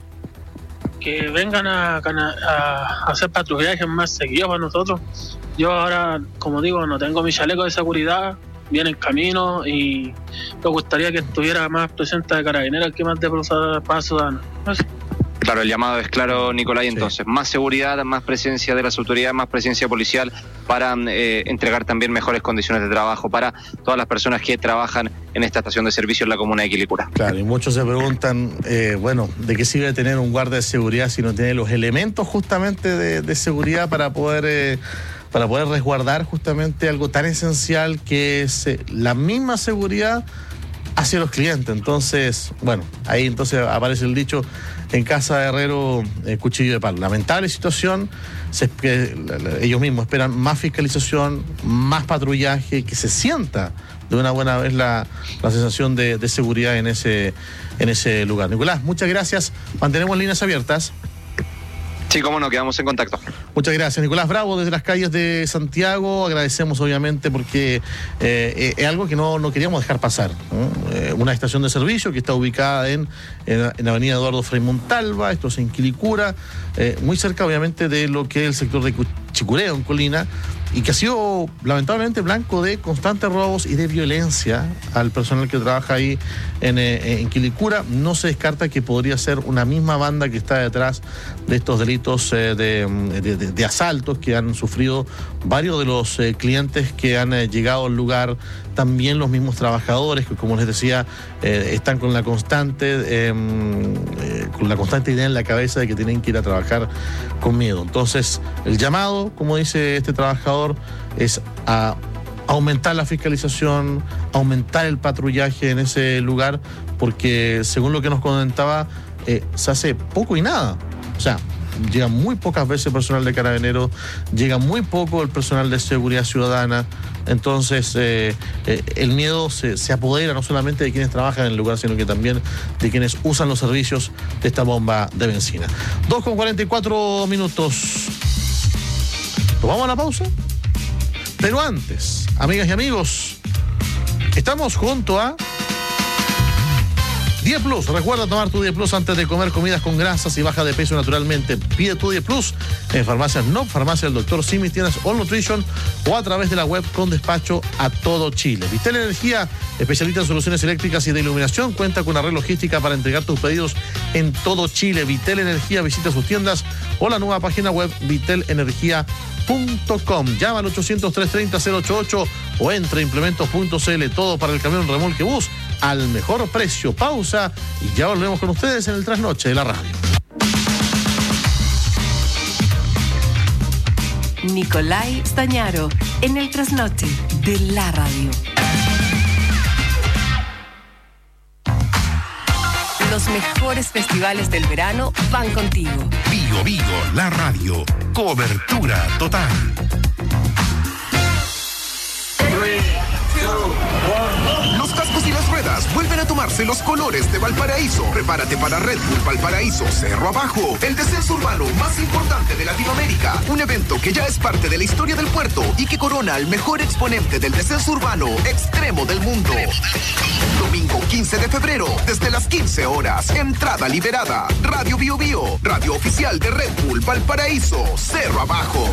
Que vengan a hacer patrullajes más seguidos para nosotros. Yo ahora, como digo, no tengo mi chaleco de seguridad, viene en camino, y me gustaría que estuviera más presente de Carabineros que más de Paz Ciudadana. Claro, el llamado es claro, Nicolás, entonces, más seguridad, más presencia de las autoridades, más presencia policial para entregar también mejores condiciones de trabajo para todas las personas que trabajan en esta estación de servicio en la comuna de Quilicura. Claro, y muchos se preguntan, ¿de qué sirve tener un guardia de seguridad si no tiene los elementos justamente de seguridad para poder resguardar justamente algo tan esencial que es la misma seguridad hacia los clientes? Entonces, bueno, ahí entonces aparece el dicho, en casa de herrero, cuchillo de palo. Lamentable situación, ellos mismos esperan más fiscalización, más patrullaje, que se sienta de una buena vez la sensación de seguridad en ese lugar. Nicolás, muchas gracias, mantenemos líneas abiertas. Sí, cómo no, quedamos en contacto. Muchas gracias, Nicolás Bravo, desde las calles de Santiago. Agradecemos, obviamente, porque es algo que no queríamos dejar pasar, ¿no? Una estación de servicio que está ubicada en la avenida Eduardo Frei Montalva, esto es en Quilicura, muy cerca, obviamente, de lo que es el sector de Chicureo, en Colina, y que ha sido lamentablemente blanco de constantes robos y de violencia al personal que trabaja ahí en Quilicura. No se descarta que podría ser una misma banda que está detrás de estos delitos de asaltos que han sufrido varios de los clientes que han llegado al lugar. También los mismos trabajadores que, como les decía, están con la constante idea en la cabeza de que tienen que ir a trabajar con miedo. Entonces, el llamado, como dice este trabajador, es a aumentar la fiscalización, aumentar el patrullaje en ese lugar, porque según lo que nos comentaba, se hace poco y nada. O sea, llega muy pocas veces el personal de Carabineros, llega muy poco el personal de Seguridad Ciudadana. Entonces, el miedo se apodera no solamente de quienes trabajan en el lugar, sino que también de quienes usan los servicios de esta bomba de benzina. 2:44 minutos. ¿Nos vamos a la pausa? Pero antes, amigas y amigos, estamos junto a 10 Plus. Recuerda tomar tu 10 Plus antes de comer comidas con grasas y baja de peso naturalmente. Pide tu 10 Plus en farmacias NOP, farmacia del Dr. Simi, tiendas All Nutrition o a través de la web con despacho a todo Chile. Vitel Energía, especialista en soluciones eléctricas y de iluminación, cuenta con una red logística para entregar tus pedidos en todo Chile. Vitel Energía, visita sus tiendas o la nueva página web vitelenergia.com. Llama al 800-330-088 o entra a implementos.cl. Todo para el camión remolque bus al mejor precio. Pausa y ya volvemos con ustedes en el trasnoche de la radio. Nicolai Stañaro en el trasnoche de la radio. Los mejores festivales del verano van contigo. Bio Bio, la radio. Cobertura total. 3, 2, 1. Los cascos y las ruedas vuelven a tomarse los colores de Valparaíso. Prepárate para Red Bull Valparaíso Cerro Abajo, el descenso urbano más importante de Latinoamérica. Un evento que ya es parte de la historia del puerto y que corona al mejor exponente del descenso urbano extremo del mundo. Domingo 15 de febrero, desde las 15 horas. Entrada liberada. Radio Bio Bio, radio oficial de Red Bull Valparaíso Cerro Abajo.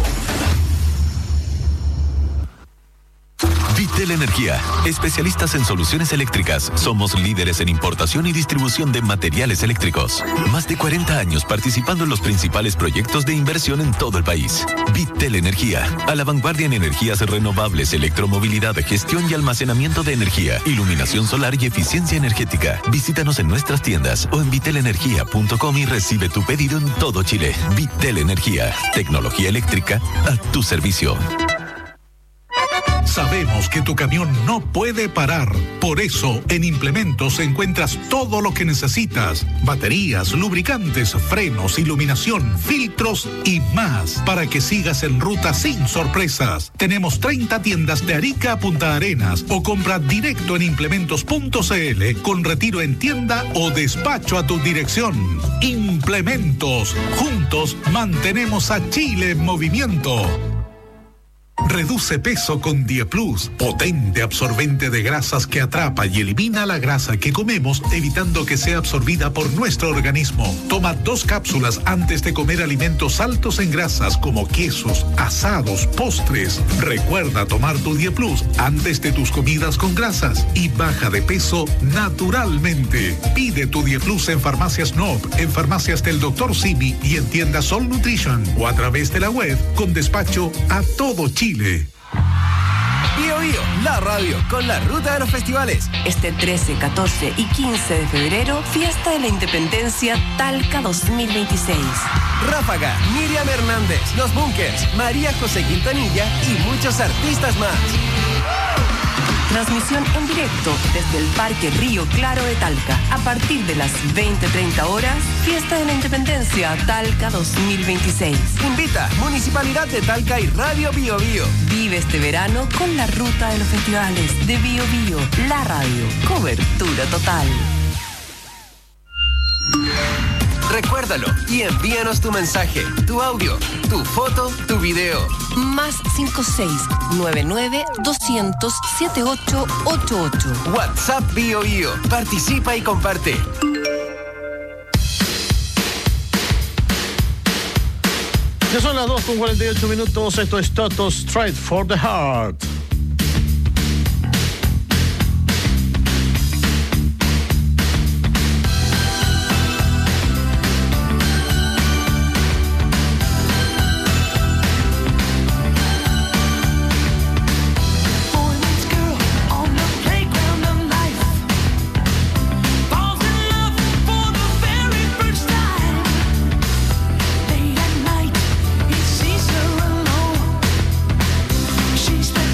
Vitel Energía, especialistas en soluciones eléctricas. Somos líderes en importación y distribución de materiales eléctricos. Más de 40 años participando en los principales proyectos de inversión en todo el país. Vitel Energía, a la vanguardia en energías renovables, electromovilidad, gestión y almacenamiento de energía, iluminación solar y eficiencia energética. Visítanos en nuestras tiendas o en vitelenergia.com y recibe tu pedido en todo Chile. Vitel Energía, tecnología eléctrica a tu servicio. Sabemos que tu camión no puede parar. Por eso, en Implementos encuentras todo lo que necesitas. Baterías, lubricantes, frenos, iluminación, filtros y más. Para que sigas en ruta sin sorpresas. Tenemos 30 tiendas de Arica a Punta Arenas o compra directo en implementos.cl con retiro en tienda o despacho a tu dirección. Implementos. Juntos mantenemos a Chile en movimiento. Reduce peso con Dieplus, potente absorbente de grasas que atrapa y elimina la grasa que comemos, evitando que sea absorbida por nuestro organismo. Toma 2 cápsulas antes de comer alimentos altos en grasas como quesos, asados, postres. Recuerda tomar tu Dieplus antes de tus comidas con grasas y baja de peso naturalmente. Pide tu Dieplus en farmacias NOP, en farmacias del Dr. Simi y en tiendas All Nutrition o a través de la web con despacho a todo Chile. Bio Bio, la radio, con la ruta de los festivales. Este 13, 14 y 15 de febrero, Fiesta de la Independencia Talca 2026. Ráfaga, Miriam Hernández, Los Bunkers, María José Quintanilla y muchos artistas más. Transmisión en directo desde el Parque Río Claro de Talca. A partir de las 20:30 horas, Fiesta de la Independencia Talca 2026. Invita Municipalidad de Talca y Radio Bio Bio. Vive este verano con la ruta de los festivales de Bio Bio, la radio. Cobertura total. Recuérdalo y envíanos tu mensaje, tu audio, tu foto, tu video. Más 5699-200-7888. WhatsApp Bio Bio. Participa y comparte. Ya son las 2:48. Esto es Toto Straight for the Heart. She's the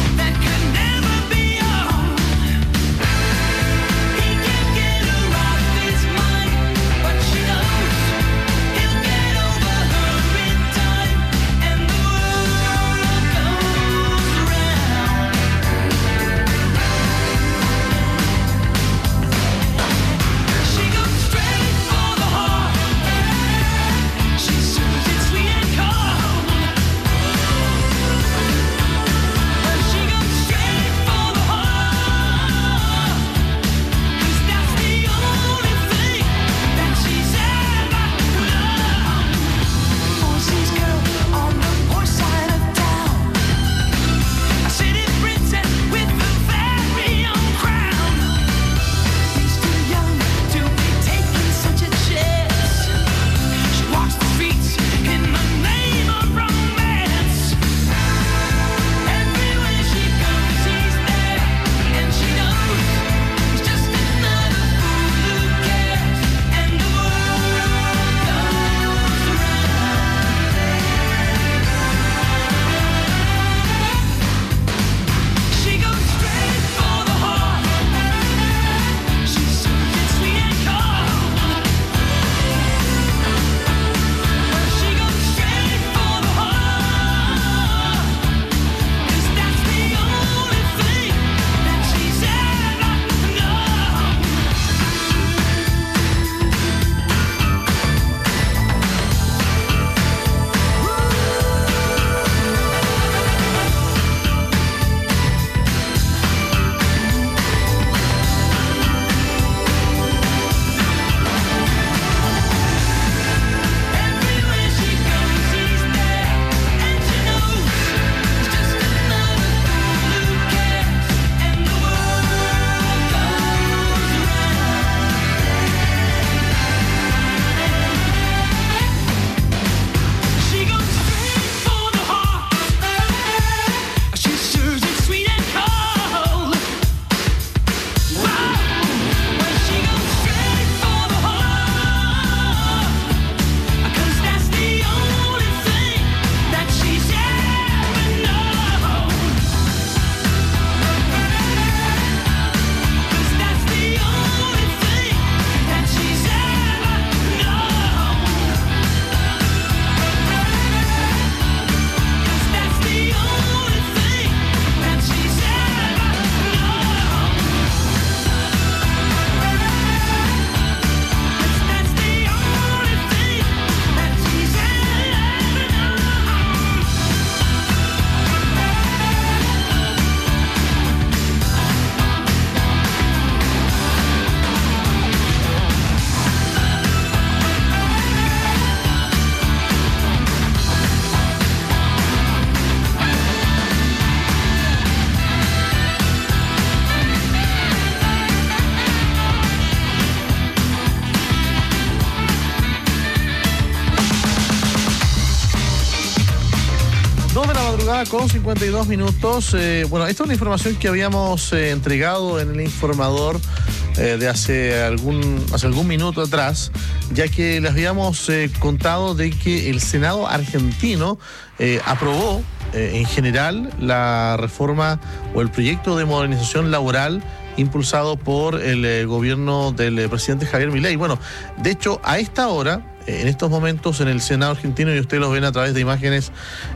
Con 52 minutos. Bueno, esta es una información que habíamos entregado en el informador de hace algún minuto atrás, ya que les habíamos contado de que el Senado argentino aprobó en general la reforma o el proyecto de modernización laboral impulsado por el gobierno del presidente Javier Milei. Bueno, de hecho, a esta hora, en estos momentos en el Senado argentino, y ustedes los ven a través de imágenes,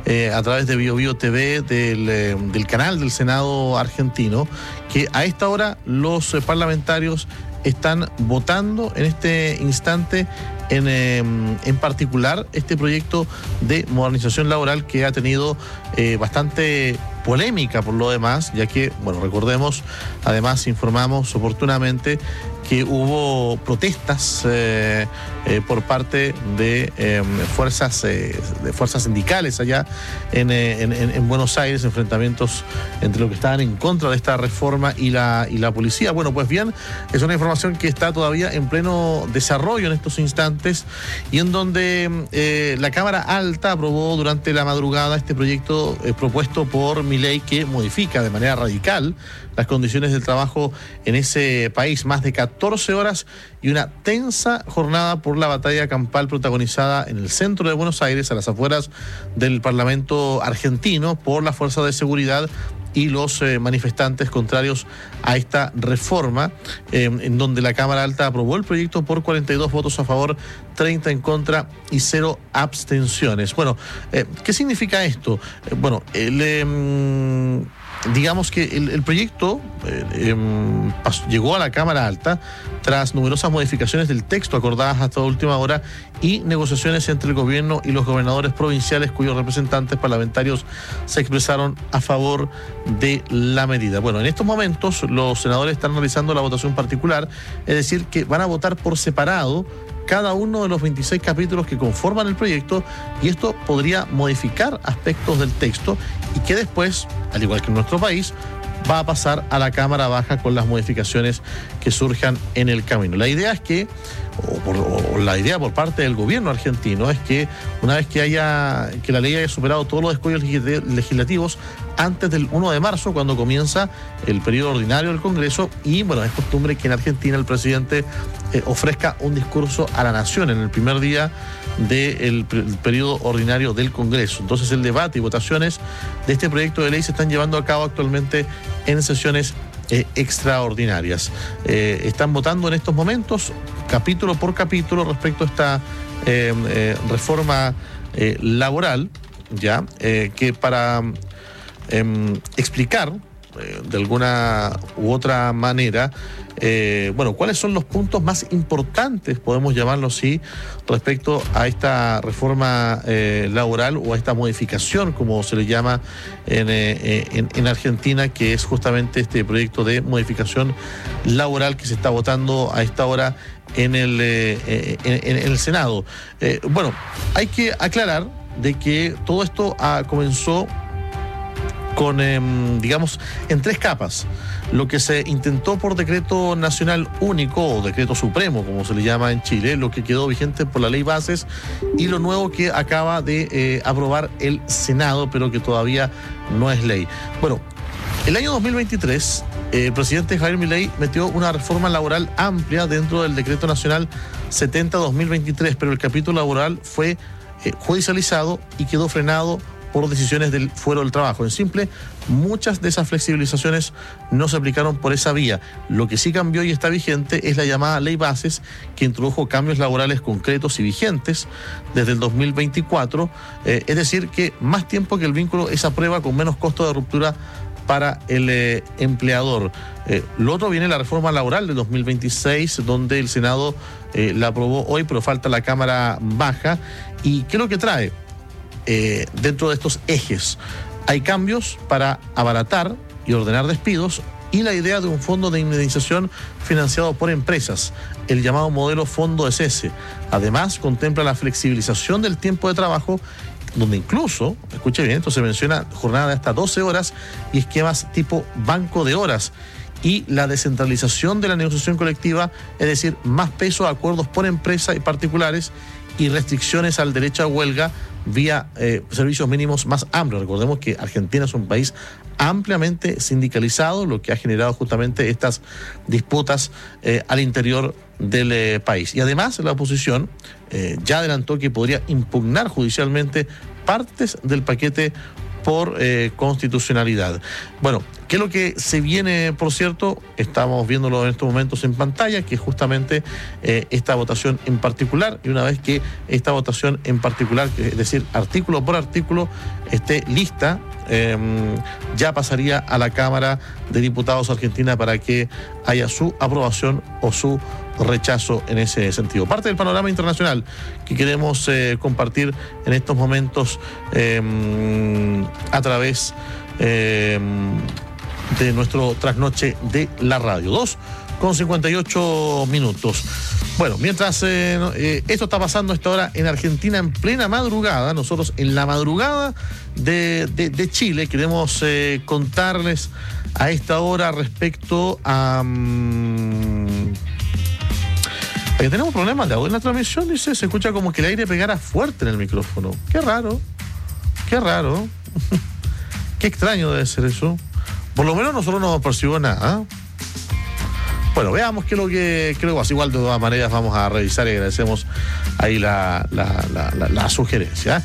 a través de BioBio TV, del canal del Senado argentino, que a esta hora los parlamentarios están votando en este instante en particular este proyecto de modernización laboral que ha tenido bastante polémica por lo demás, ya que, bueno, recordemos, además informamos oportunamente que hubo protestas por parte de fuerzas sindicales allá en Buenos Aires, enfrentamientos entre los que estaban en contra de esta reforma y la policía. Bueno, pues bien, es una información que está todavía en pleno desarrollo en estos instantes y en donde la Cámara Alta aprobó durante la madrugada este proyecto propuesto por Milei, que modifica de manera radical las condiciones del trabajo en ese país. Más de 14 horas y una tensa jornada por la batalla campal protagonizada en el centro de Buenos Aires, a las afueras del Parlamento argentino, por la fuerza de seguridad y los manifestantes contrarios a esta reforma, en donde la Cámara Alta aprobó el proyecto por 42 votos a favor, 30 en contra y 0 abstenciones. Bueno, ¿qué significa esto? Digamos que el proyecto llegó a la Cámara Alta tras numerosas modificaciones del texto acordadas hasta última hora y negociaciones entre el gobierno y los gobernadores provinciales, cuyos representantes parlamentarios se expresaron a favor de la medida. Bueno, en estos momentos los senadores están realizando la votación particular, es decir, que van a votar por separado cada uno de los 26 capítulos que conforman el proyecto, y esto podría modificar aspectos del texto y que después, al igual que en nuestro país, va a pasar a la Cámara Baja con las modificaciones que surjan en el camino. La idea es que, la idea por parte del gobierno argentino es que una vez que la ley haya superado todos los escollos legislativos antes del 1 de marzo, cuando comienza el periodo ordinario del Congreso, y bueno, es costumbre que en Argentina el presidente ofrezca un discurso a la nación en el primer día del periodo ordinario del Congreso. Entonces el debate y votaciones de este proyecto de ley se están llevando a cabo actualmente en sesiones extraordinarias. Están votando en estos momentos capítulo por capítulo respecto a esta reforma laboral, ya que para explicar de alguna u otra manera cuáles son los puntos más importantes, podemos llamarlo así, respecto a esta reforma laboral o a esta modificación, como se le llama en Argentina, que es justamente este proyecto de modificación laboral que se está votando a esta hora en el Senado. Hay que aclarar de que todo esto comenzó con, en 3 capas. Lo que se intentó por decreto nacional único o decreto supremo, como se le llama en Chile, lo que quedó vigente por la ley bases, y lo nuevo que acaba de aprobar el Senado, pero que todavía no es ley. Bueno, el año 2023, el presidente Javier Milei metió una reforma laboral amplia dentro del decreto nacional 70-2023, pero el capítulo laboral fue judicializado y quedó frenado por decisiones del Fuero del Trabajo. En simple, muchas de esas flexibilizaciones no se aplicaron por esa vía. Lo que sí cambió y está vigente es la llamada Ley Bases, que introdujo cambios laborales concretos y vigentes desde el 2024, es decir, que más tiempo que el vínculo, esa prueba con menos costo de ruptura para el empleador. Lo otro viene la reforma laboral de 2026, donde el Senado la aprobó hoy, pero falta la Cámara Baja. ¿Y qué es lo que trae? Dentro de estos ejes hay cambios para abaratar y ordenar despidos y la idea de un fondo de indemnización financiado por empresas, el llamado modelo fondo de cese. Además, contempla la flexibilización del tiempo de trabajo, donde incluso, escuche bien, esto se menciona jornada de hasta 12 horas y esquemas tipo banco de horas, y la descentralización de la negociación colectiva, es decir, más peso a acuerdos por empresa y particulares y restricciones al derecho a huelga vía servicios mínimos más amplios. Recordemos que Argentina es un país ampliamente sindicalizado, lo que ha generado justamente estas disputas al interior del país. Y además la oposición ya adelantó que podría impugnar judicialmente partes del paquete por constitucionalidad. Bueno, ¿qué es lo que se viene, por cierto? Estamos viéndolo en estos momentos en pantalla, que es justamente esta votación en particular, y una vez que esta votación en particular, es decir, artículo por artículo, esté lista, ya pasaría a la Cámara de Diputados Argentina para que haya su aprobación o su rechazo en ese sentido. Parte del panorama internacional que queremos compartir en estos momentos a través de nuestro trasnoche de la radio. 2:58. Bueno, mientras esto está pasando a esta hora en Argentina en plena madrugada, nosotros en la madrugada de Chile queremos contarles a esta hora respecto a... tenemos problemas de audio en la transmisión, dice, se escucha como que el aire pegara fuerte en el micrófono. Qué raro. Qué extraño debe ser eso. Por lo menos nosotros no percibimos nada. Bueno, veamos qué es lo que pasa. Igual de todas maneras vamos a revisar y agradecemos ahí la sugerencia.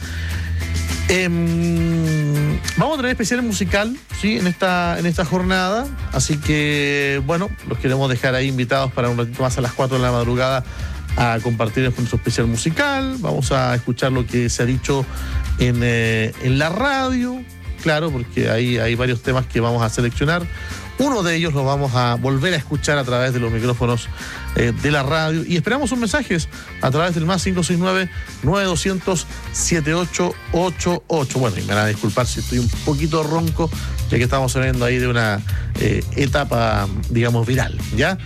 Vamos a tener especial musical, ¿sí? en esta jornada, así que bueno, los queremos dejar ahí invitados para un ratito más a las 4 de la madrugada a compartir nuestro especial musical. Vamos a escuchar lo que se ha dicho en la radio, claro, porque ahí hay varios temas que vamos a seleccionar. Uno de ellos lo vamos a volver a escuchar a través de los micrófonos de la radio y esperamos sus mensajes a través del más 569-9200-7888. Bueno, y me van a disculpar si estoy un poquito ronco, ya que estamos saliendo ahí de una etapa, digamos, viral, ¿ya?